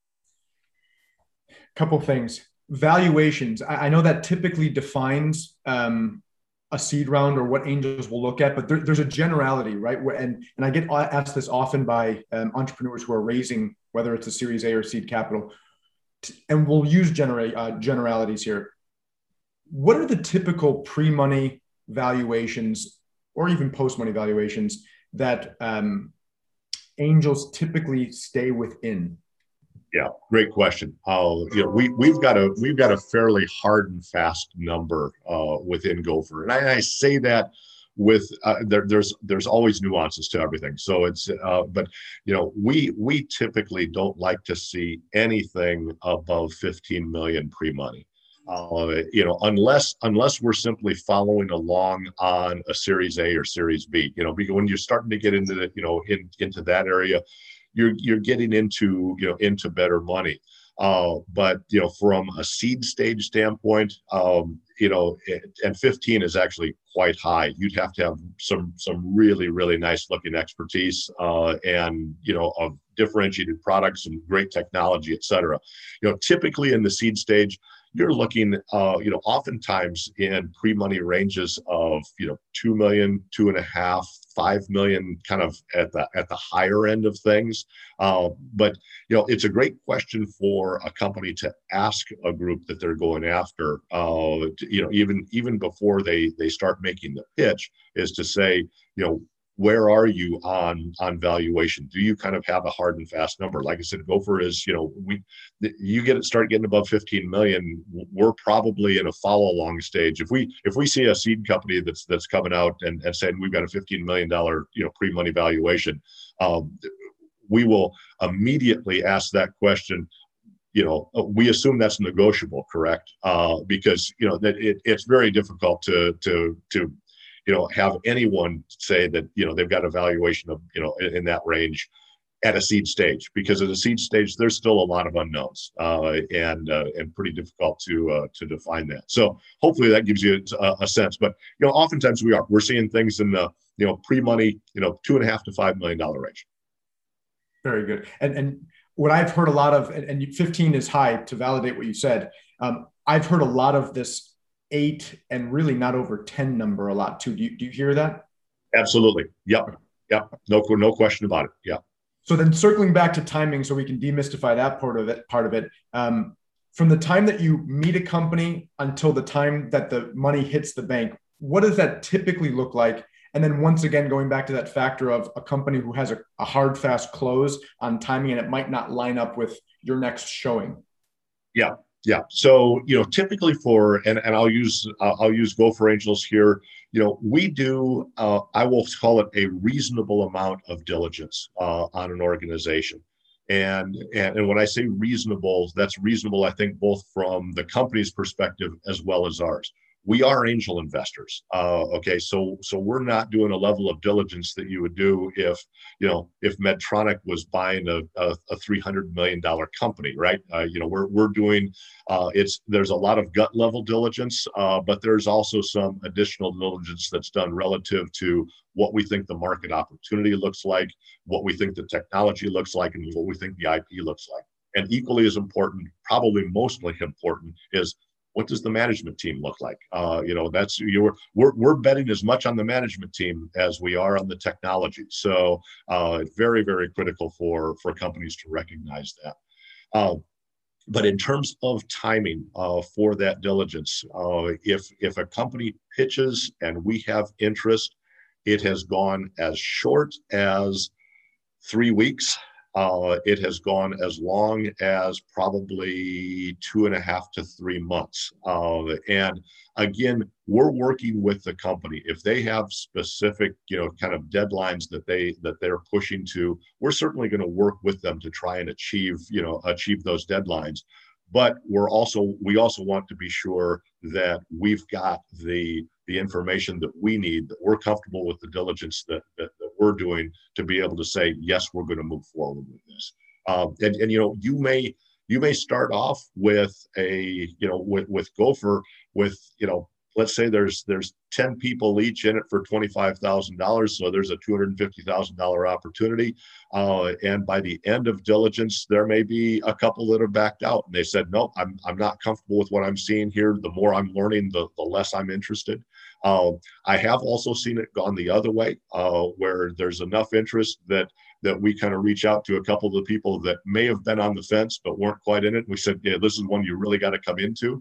Couple things. Valuations. I know that typically defines a seed round or what angels will look at, but there's a generality, right? And I get asked this often by entrepreneurs who are raising, whether it's a Series A or seed capital, and we'll use generalities here. What are the typical pre-money valuations or even post-money valuations that angels typically stay within? Yeah, great question. We've got a fairly hard and fast number within Gopher, and I say that with there's always nuances to everything. So it's but we typically don't like to see anything above 15 million pre-money. Unless we're simply following along on a Series A or Series B. Because when you're starting to get into the into that area, you're getting into better money. But from a seed stage standpoint, and 15 is actually quite high. You'd have to have some really, really nice looking expertise and of differentiated products and great technology, et cetera. Typically in the seed stage, you're looking, oftentimes in pre-money ranges of, 2 million, 2.5, 5 million, kind of at the higher end of things. But it's a great question for a company to ask a group that they're going after, even before they start making the pitch, is to say, where are you on valuation? Do you kind of have a hard and fast number? Like I said, Gopher is, start getting above 15 million, we're probably in a follow along stage. If we see a seed company that's coming out and saying we've got a $15 million, pre-money valuation, we will immediately ask that question. We assume that's negotiable, correct? Because, it's very difficult to have anyone say that, they've got a valuation of, in that range at a seed stage, because at a seed stage, there's still a lot of unknowns and pretty difficult to define that. So hopefully that gives you a sense, but, oftentimes we're seeing things in the, pre-money, $2.5 to $5 million range. Very good. And what I've heard a lot of, and 15 is high to validate what you said. I've heard a lot of this 8 and really not over 10 number a lot too. Do you hear that? Absolutely. Yep. Yep. No question about it. Yeah. So then circling back to timing, so we can demystify that part of it. From the time that you meet a company until the time that the money hits the bank, what does that typically look like? And then once again, going back to that factor of a company who has a hard, fast close on timing, and it might not line up with your next showing. Yeah. Yeah. So, typically and I'll use Gopher Angels here. We do, I will call it a reasonable amount of diligence on an organization. And when I say reasonable, that's reasonable, I think, both from the company's perspective as well as ours. We are angel investors. Okay, so we're not doing a level of diligence that you would do if Medtronic was buying a $300 million company, right? We're doing there's a lot of gut level diligence, but there's also some additional diligence that's done relative to what we think the market opportunity looks like, what we think the technology looks like, and what we think the IP looks like. And equally as important, probably mostly important, is what does the management team look like? We're betting as much on the management team as we are on the technology. So very, very critical for companies to recognize that. But in terms of timing for that diligence, if a company pitches and we have interest, it has gone as short as 3 weeks. It has gone as long as probably 2.5 to 3 months. And again, we're working with the company. If they have specific, kind of deadlines that they're pushing to, we're certainly going to work with them to try and achieve those deadlines. But we also want to be sure that we've got the information that we need, that we're comfortable with the diligence that we're doing to be able to say, yes, we're going to move forward with this. And you may start off with with Gopher with, let's say there's 10 people each in it for $25,000. So there's a $250,000 opportunity. And by the end of diligence, there may be a couple that have backed out. And they said, no, I'm not comfortable with what I'm seeing here. The more I'm learning, the less I'm interested. I have also seen it gone the other way, where there's enough interest that we kind of reach out to a couple of the people that may have been on the fence but weren't quite in it. We said, yeah, this is one you really got to come into.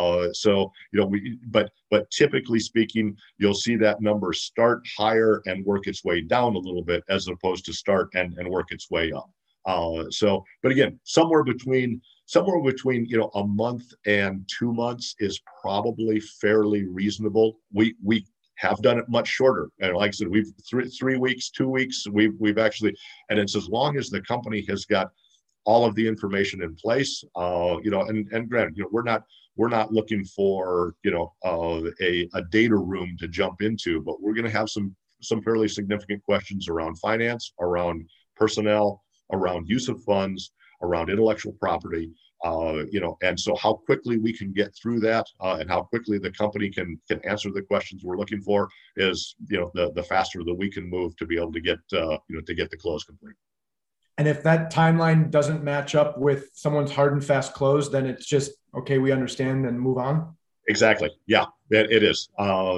But typically speaking, you'll see that number start higher and work its way down a little bit, as opposed to start and work its way up. But again, somewhere between a month and 2 months is probably fairly reasonable. We have done it much shorter, and like I said, we've 3 weeks, 2 weeks. We've actually, and it's as long as the company has got all of the information in place. And granted, we're not looking for a data room to jump into, but we're going to have some fairly significant questions around finance, around personnel, around use of funds, around intellectual property. And so how quickly we can get through that and how quickly the company can answer the questions we're looking for is, the faster that we can move to be able to get, to get the close complete. And if that timeline doesn't match up with someone's hard and fast close, then it's just, okay, we understand and move on. Exactly. Yeah, it is.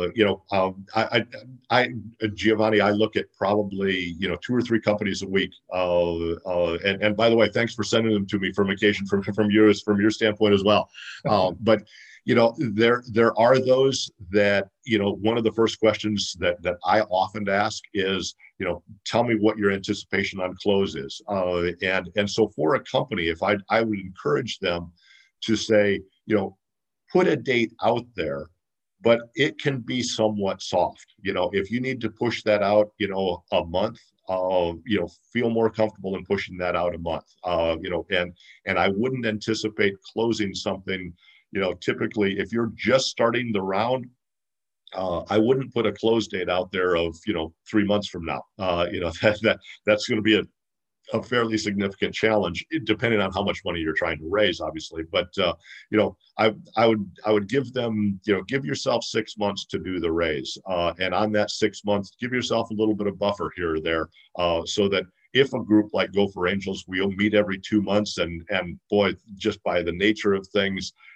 Giovanni, I look at probably 2 or 3 companies a week. And by the way, thanks for sending them to me from occasion from your standpoint as well. But there are those that one of the first questions that I often ask is, tell me what your anticipation on close is. And so for a company, if I would encourage them to say, put a date out there, but it can be somewhat soft. If you need to push that out, a month, feel more comfortable in pushing that out a month. And I wouldn't anticipate closing something, typically if you're just starting the round, I wouldn't put a close date out there of, 3 months from now. That's going to be a fairly significant challenge, depending on how much money you're trying to raise, obviously. But I would give them, give yourself 6 months to do the raise, and on that 6 months, give yourself a little bit of buffer here or there, so that if a group like Gopher Angels, we'll meet every 2 months, and boy, just by the nature of things,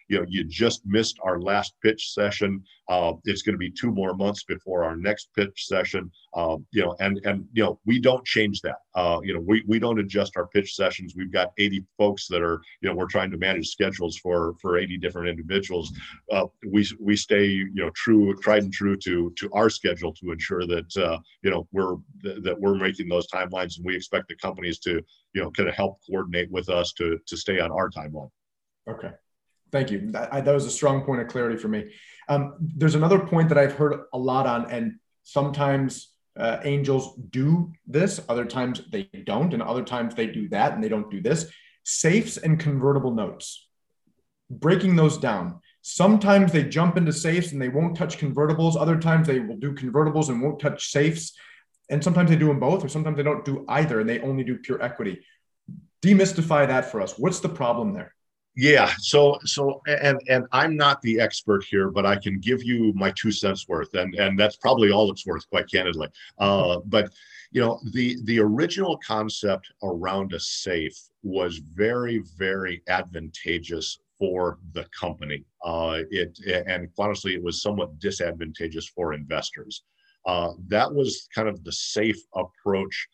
you just missed our last pitch session. It's going to be 2 more months before our next pitch session. And we don't change that. We don't adjust our pitch sessions. We've got 80 folks that are, we're trying to manage schedules for 80 different individuals. We stay, tried and true to our schedule to ensure that, we're making those timelines, and we expect the companies to, kind of help coordinate with us to stay on our timeline. Okay. Thank you. That was a strong point of clarity for me. There's another point that I've heard a lot on, and sometimes angels do this, other times they don't, and other times they do that and they don't do this. Safes and convertible notes. Breaking those down. Sometimes they jump into safes and they won't touch convertibles. Other times they will do convertibles and won't touch safes. And sometimes they do them both, or sometimes they don't do either and they only do pure equity. Demystify that for us. What's the problem there? Yeah. So I'm not the expert here, but I can give you my 2 cents worth, and that's probably all it's worth, quite candidly. But the original concept around a safe was very, very advantageous for the company. And honestly, it was somewhat disadvantageous for investors. That was kind of the safe approach,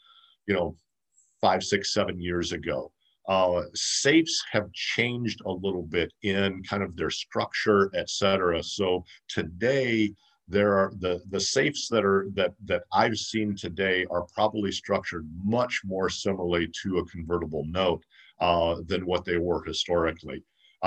5, 6, 7 years ago. Safes have changed a little bit in kind of their structure, et cetera. So today, there are the safes that I've seen today are probably structured much more similarly to a convertible note than what they were historically.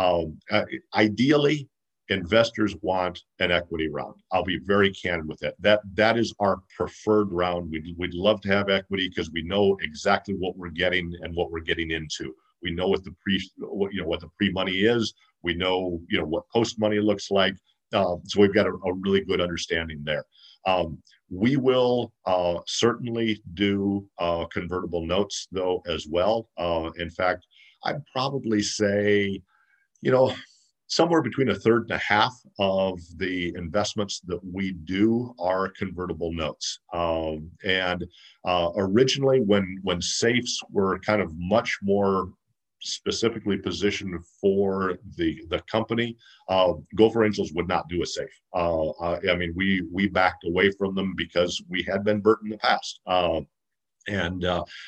Ideally, investors want an equity round. I'll be very candid with it. That is our preferred round. We'd love to have equity because we know exactly what we're getting and what we're getting into. We know what the pre-money is. We know what post-money looks like. So we've got a really good understanding there. We will certainly do convertible notes though as well. In fact, I'd probably say, somewhere between a third and a half of the investments that we do are convertible notes. And originally, when safes were kind of much more specifically positioned for the company, Gopher Angels would not do a safe. We backed away from them because we had been burnt in the past. And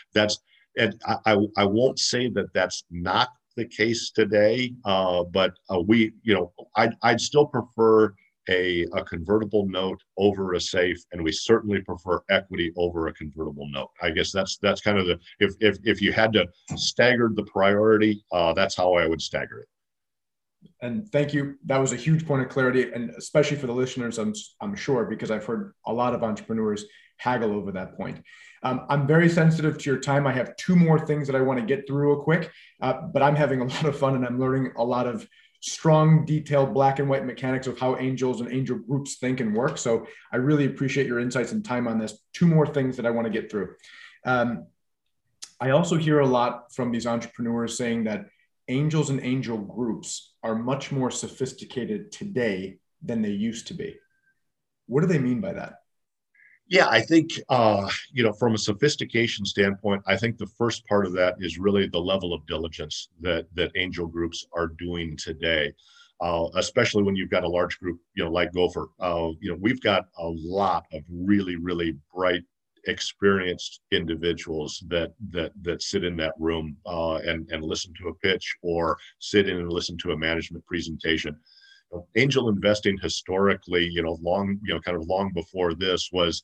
I won't say that that's not the case today, but I'd still prefer a convertible note over a safe, and we certainly prefer equity over a convertible note. I guess that's kind of if you had to stagger the priority, that's how I would stagger it. And thank you. That was a huge point of clarity, and especially for the listeners, I'm sure, because I've heard a lot of entrepreneurs haggle over that point. I'm very sensitive to your time. I have 2 more things that I want to get through real quick, but I'm having a lot of fun and I'm learning a lot of strong, detailed black and white mechanics of how angels and angel groups think and work. So I really appreciate your insights and time on this. 2 more things that I want to get through. I also hear a lot from these entrepreneurs saying that angels and angel groups are much more sophisticated today than they used to be. What do they mean by that? Yeah, I think, from a sophistication standpoint, I think the first part of that is really the level of diligence that angel groups are doing today, especially when you've got a large group, like Gopher. We've got a lot of really, really bright, experienced individuals that sit in that room and listen to a pitch or sit in and listen to a management presentation. Angel investing historically, long before this was,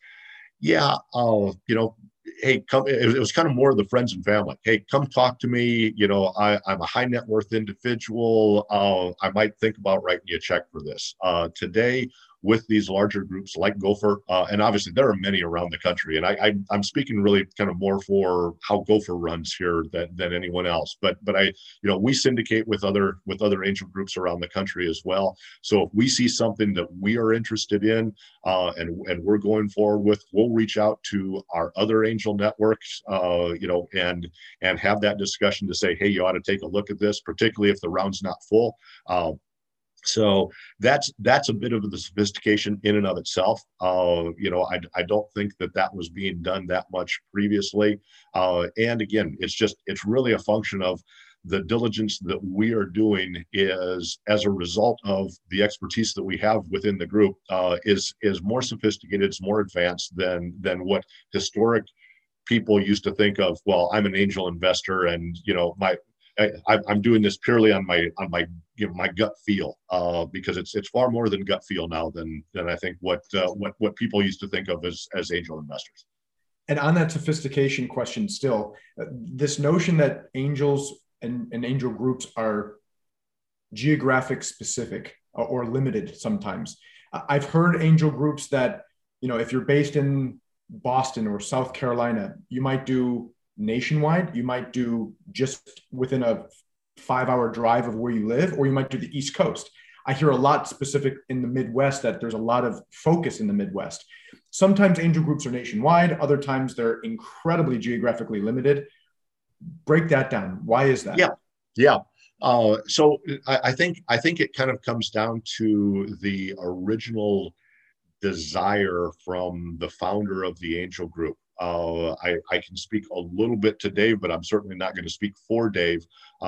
hey, come. It was kind of more of the friends and family. Hey, come talk to me. I'm a high net worth individual. I might think about writing you a check for this. Today, with these larger groups like Gopher, and obviously there are many around the country, and I'm speaking really kind of more for how Gopher runs here than anyone else. But we syndicate with other angel groups around the country as well. So if we see something that we are interested in, and we're going forward with, we'll reach out to our other angel networks, and have that discussion to say, hey, you ought to take a look at this, particularly if the round's not full. So that's a bit of the sophistication in and of itself. I don't think that was being done that much previously. And again, it's really a function of the diligence that we are doing is as a result of the expertise that we have within the group is more sophisticated, it's more advanced than what historic people used to think of. Well, I'm an angel investor, and I'm doing this purely on my my gut feel, because it's far more than gut feel now than I think what people used to think of as angel investors. And on that sophistication question, still, this notion that angels and angel groups are geographic specific or limited sometimes. I've heard angel groups that, if you're based in Boston or South Carolina, you might do nationwide, you might do just within a 5-hour drive of where you live, or you might do the East Coast. I hear a lot specific in the Midwest that there's a lot of focus in the Midwest. Sometimes angel groups are nationwide, other times they're incredibly geographically limited. Break that down. Why is that? Yeah. So I think it kind of comes down to the original desire from the founder of the angel group. I can speak a little bit to Dave, but I'm certainly not going to speak for Dave.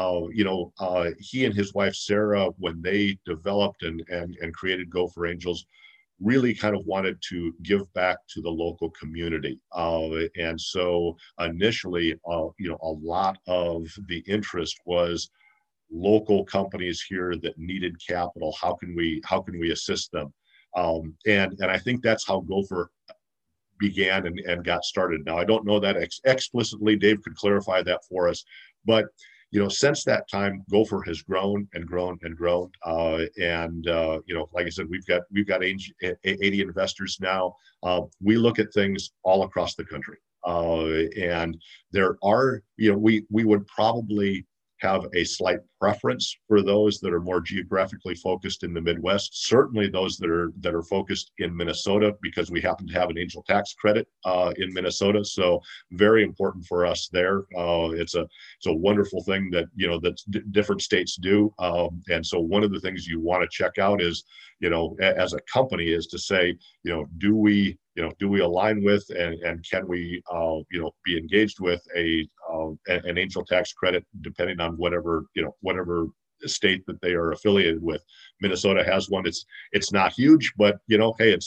He and his wife, Sarah, when they developed and created Go for Angels, really kind of wanted to give back to the local community. And so initially, a lot of the interest was local companies here that needed capital. How can we assist them? And I think that's how Gopher began and got started. Now, I don't know that explicitly. Dave could clarify that for us. But, since that time, Gopher has grown and grown and grown. Like I said, we've got 80 investors now. We look at things all across the country. And there are, we would probably have a slight preference for those that are more geographically focused in the Midwest. Certainly those that are focused in Minnesota, because we happen to have an angel tax credit in Minnesota. So very important for us there. It's a wonderful thing that different states do. And so one of the things you want to check out is, as a company, is to say, do we align with and can we be engaged with an angel tax credit, depending on whatever state that they are affiliated with. Minnesota has one. It's not huge, but hey, it's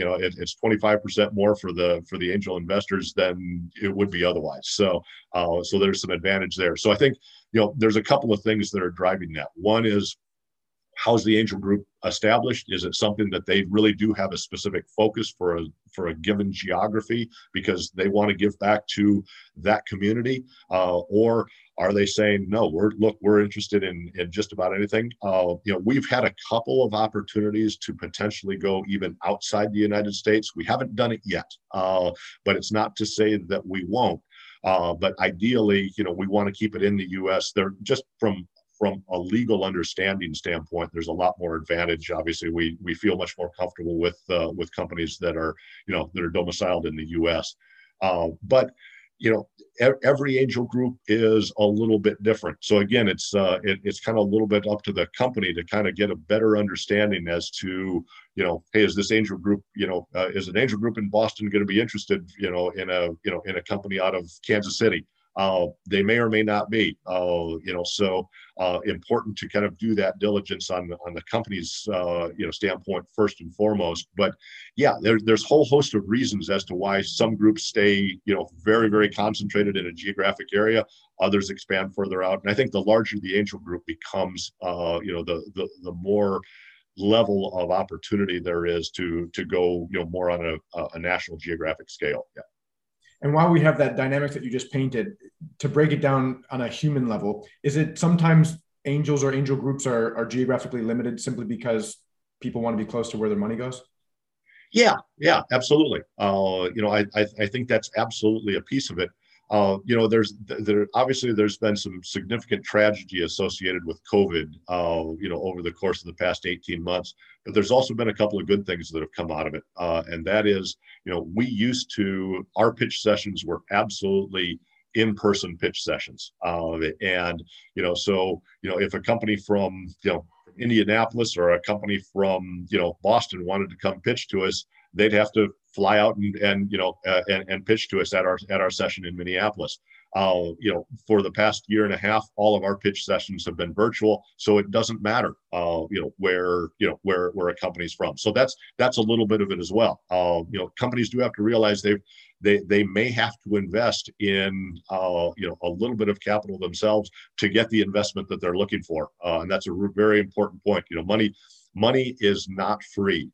25% more for the angel investors than it would be otherwise. So there's some advantage there. So I think there's a couple of things that are driving that. One is, how's the angel group established? Is it something that they really do have a specific focus for a given geography because they want to give back to that community? Or are they saying, no, we're interested in just about anything? We've had a couple of opportunities to potentially go even outside the United States. We haven't done it yet, but it's not to say that we won't. But ideally, we want to keep it in the U.S. They're just from a legal understanding standpoint, there's a lot more advantage. Obviously, we feel much more comfortable with companies that are domiciled in the U.S. But every angel group is a little bit different. So again, it's kind of a little bit up to the company to kind of get a better understanding as to hey, is this angel group is an angel group in Boston going to be interested in a company out of Kansas City? They may or may not be, so important to kind of do that diligence on the company's, standpoint first and foremost. But yeah, there's a whole host of reasons as to why some groups stay, very, very concentrated in a geographic area. Others expand further out. And I think the larger the angel group becomes, the more level of opportunity there is to go, more on a national geographic scale. Yeah. And while we have that dynamic that you just painted, to break it down on a human level, is it sometimes angels or angel groups are geographically limited simply because people want to be close to where their money goes? Yeah, absolutely. I think that's absolutely a piece of it. There's been some significant tragedy associated with COVID, over the course of the past 18 months, but there's also been a couple of good things that have come out of it. And that is, our pitch sessions were absolutely in-person pitch sessions. If a company from, Indianapolis or a company from, Boston wanted to come pitch to us, they'd have to fly out and pitch to us at our session in Minneapolis. For the past year and a half, all of our pitch sessions have been virtual, so it doesn't matter, where a company's from. So that's a little bit of it as well. Companies do have to realize they may have to invest in a little bit of capital themselves to get the investment that they're looking for, and that's a very important point. Money is not free,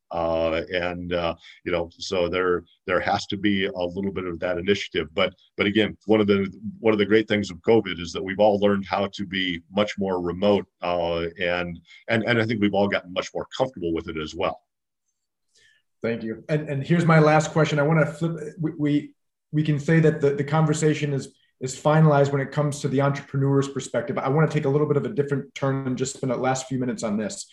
so there has to be a little bit of that initiative. But again, one of the great things of COVID is that we've all learned how to be much more remote, and I think we've all gotten much more comfortable with it as well. Thank you. And here's my last question. I want to flip. We can say that the conversation is finalized when it comes to the entrepreneur's perspective. I want to take a little bit of a different turn and just spend the last few minutes on this.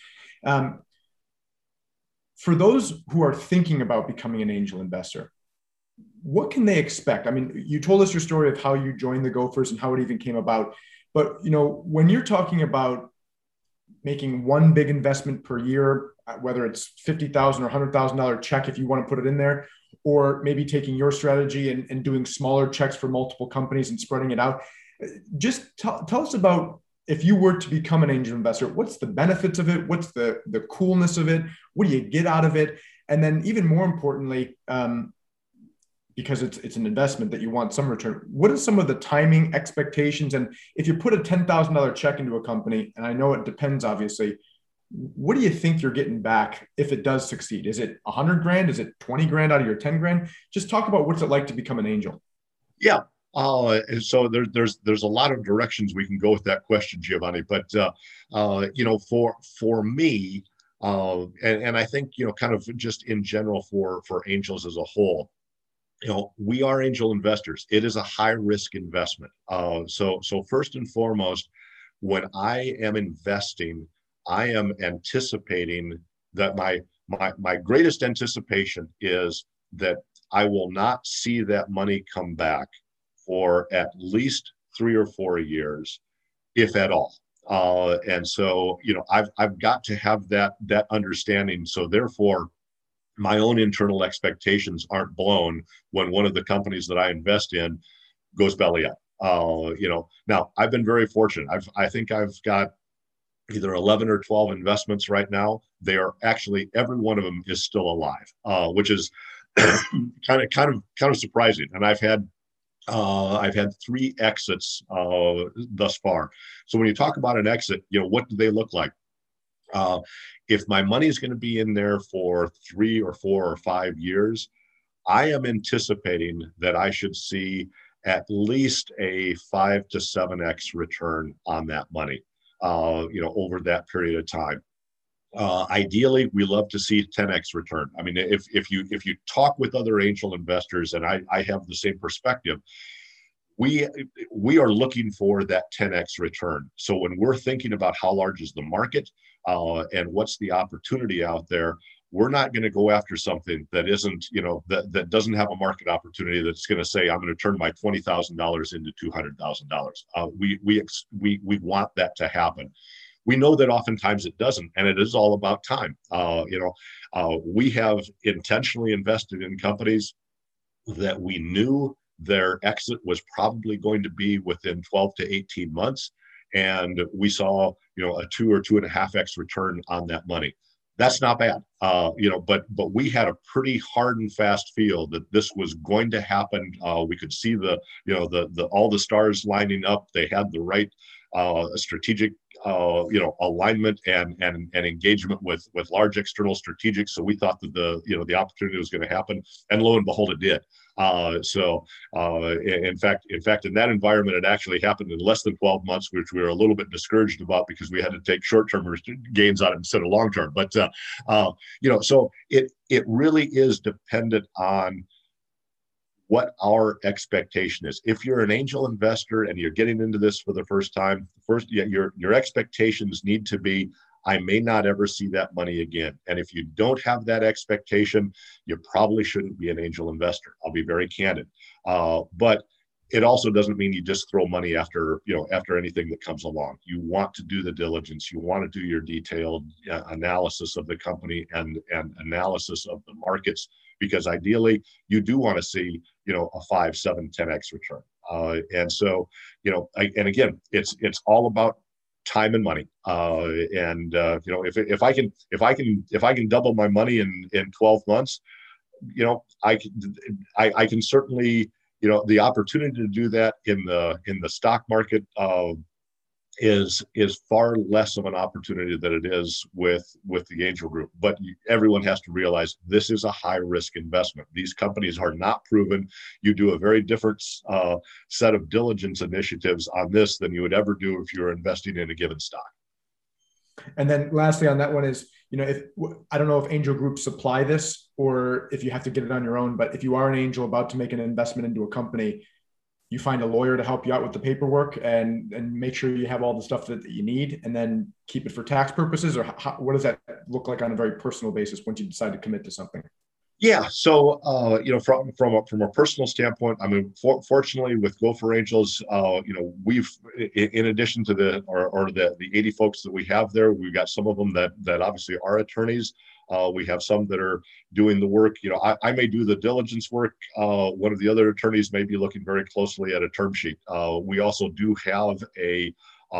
For those who are thinking about becoming an angel investor, what can they expect? I mean, you told us your story of how you joined the Gophers and how it even came about. But, when you're talking about making one big investment per year, whether it's $50,000 or $100,000 check, if you want to put it in there, or maybe taking your strategy and doing smaller checks for multiple companies and spreading it out, just tell us about, if you were to become an angel investor, what's the benefits of it? What's the coolness of it? What do you get out of it? And then even more importantly, because it's an investment that you want some return, what are some of the timing expectations? And if you put a $10,000 check into a company, and I know it depends, obviously, what do you think you're getting back if it does succeed? Is it 100 grand? Is it 20 grand out of your 10 grand? Just talk about what's it like to become an angel. Yeah. So there's a lot of directions we can go with that question, Giovanni. But for me, and I think kind of just in general for angels as a whole, we are angel investors. It is a high risk investment. So first and foremost, when I am investing, I am anticipating that my greatest anticipation is that I will not see that money come back for at least 3 or 4 years, if at all. And so, I've got to have that understanding. So therefore, my own internal expectations aren't blown when one of the companies that I invest in goes belly up. Now I've been very fortunate. I think I've got either 11 or 12 investments right now. They are actually, every one of them is still alive, which is kind of surprising. And I've had 3 exits thus far. So when you talk about an exit, what do they look like? If my money is going to be in there for 3 or 4 or 5 years, I am anticipating that I should see at least a 5 to 7x return on that money, over that period of time. Ideally, we love to see 10x return. I mean, if you talk with other angel investors, and I have the same perspective, we are looking for that 10x return. So when we're thinking about how large is the market and what's the opportunity out there, we're not going to go after something that isn't, that doesn't have a market opportunity that's going to say, I'm going to turn my $20,000 into $200,000. We want that to happen. We know that oftentimes it doesn't, and it is all about time. We have intentionally invested in companies that we knew their exit was probably going to be within 12 to 18 months, and we saw, a 2 or 2.5x return on that money. That's not bad, but we had a pretty hard and fast feel that this was going to happen. We could see all the stars lining up. They had the right strategic alignment and engagement with large external strategics. So we thought that the opportunity was going to happen, and lo and behold, it did. In fact, in that environment, it actually happened in less than 12 months, which we were a little bit discouraged about because we had to take short-term gains on it instead of long-term. But so it really is dependent on what our expectation is. If you're an angel investor and you're getting into this for the first time, your expectations need to be, I may not ever see that money again. And if you don't have that expectation, you probably shouldn't be an angel investor. I'll be very candid. But it also doesn't mean you just throw money after anything that comes along. You want to do the diligence. You want to do your detailed analysis of the company and analysis of the markets, because ideally you do want to see, a 5, 7, 10x return. And so, and again, it's all about time and money. If I can double my money in 12 months, I can certainly, the opportunity to do that in the stock market is far less of an opportunity than it is with the angel group. But everyone has to realize this is a high risk investment. These companies are not proven. You do a very different set of diligence initiatives on this than you would ever do if you're investing in a given stock. And then lastly on that one is, if I don't know if angel groups supply this or if you have to get it on your own, but if you are an angel about to make an investment into a company, you find a lawyer to help you out with the paperwork and make sure you have all the stuff that you need, and then keep it for tax purposes, or what does that look like on a very personal basis once you decide to commit to something? Yeah. So, from a personal standpoint, I mean, fortunately with Go for Angels, we've, in addition to the 80 folks that we have there, we've got some of them that obviously are attorneys. We have some that are doing the work. I may do the diligence work. One of the other attorneys may be looking very closely at a term sheet. We also do have a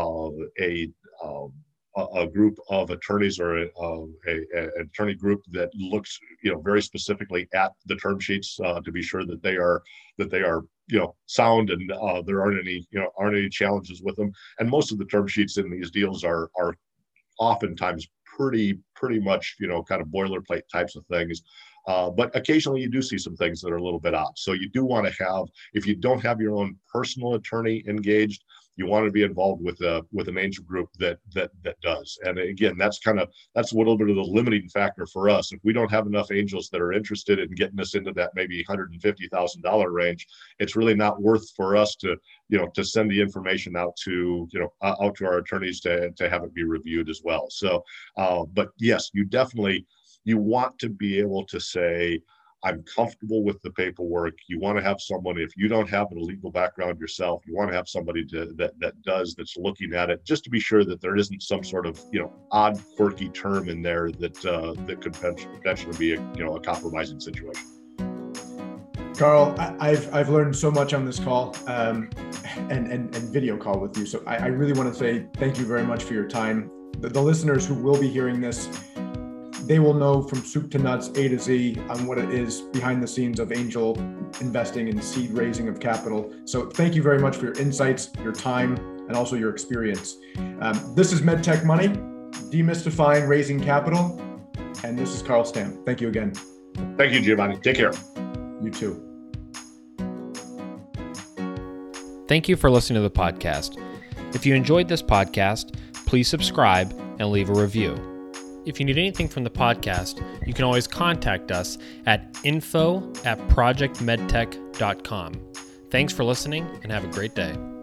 group of attorneys or an attorney group that looks, very specifically at the term sheets to be sure that they are sound and there aren't any challenges with them. And most of the term sheets in these deals are oftentimes pretty much, kind of boilerplate types of things. But occasionally you do see some things that are a little bit odd. So you do want to have, if you don't have your own personal attorney engaged, you want to be involved with an angel group that does. And again, that's a little bit of the limiting factor for us. If we don't have enough angels that are interested in getting us into that maybe $150,000 range, it's really not worth for us to send the information out to our attorneys to have it be reviewed as well. So, but yes, you want to be able to say, I'm comfortable with the paperwork. You want to have someone, if you don't have a legal background yourself, you want to have somebody that's looking at it, just to be sure that there isn't some sort of, odd, quirky term in there that could potentially be a compromising situation. Carl, I've learned so much on this call and video call with you. So I really want to say thank you very much for your time. The listeners who will be hearing this, they will know from soup to nuts, A to Z, on what it is behind the scenes of angel investing and seed raising of capital. So thank you very much for your insights, your time, and also your experience. This is MedTech Money, demystifying raising capital. And this is Carl Stamp. Thank you again. Thank you, Giovanni. Take care. You too. Thank you for listening to the podcast. If you enjoyed this podcast, please subscribe and leave a review. If you need anything from the podcast, you can always contact us at info@projectmedtech.com. Thanks for listening and have a great day.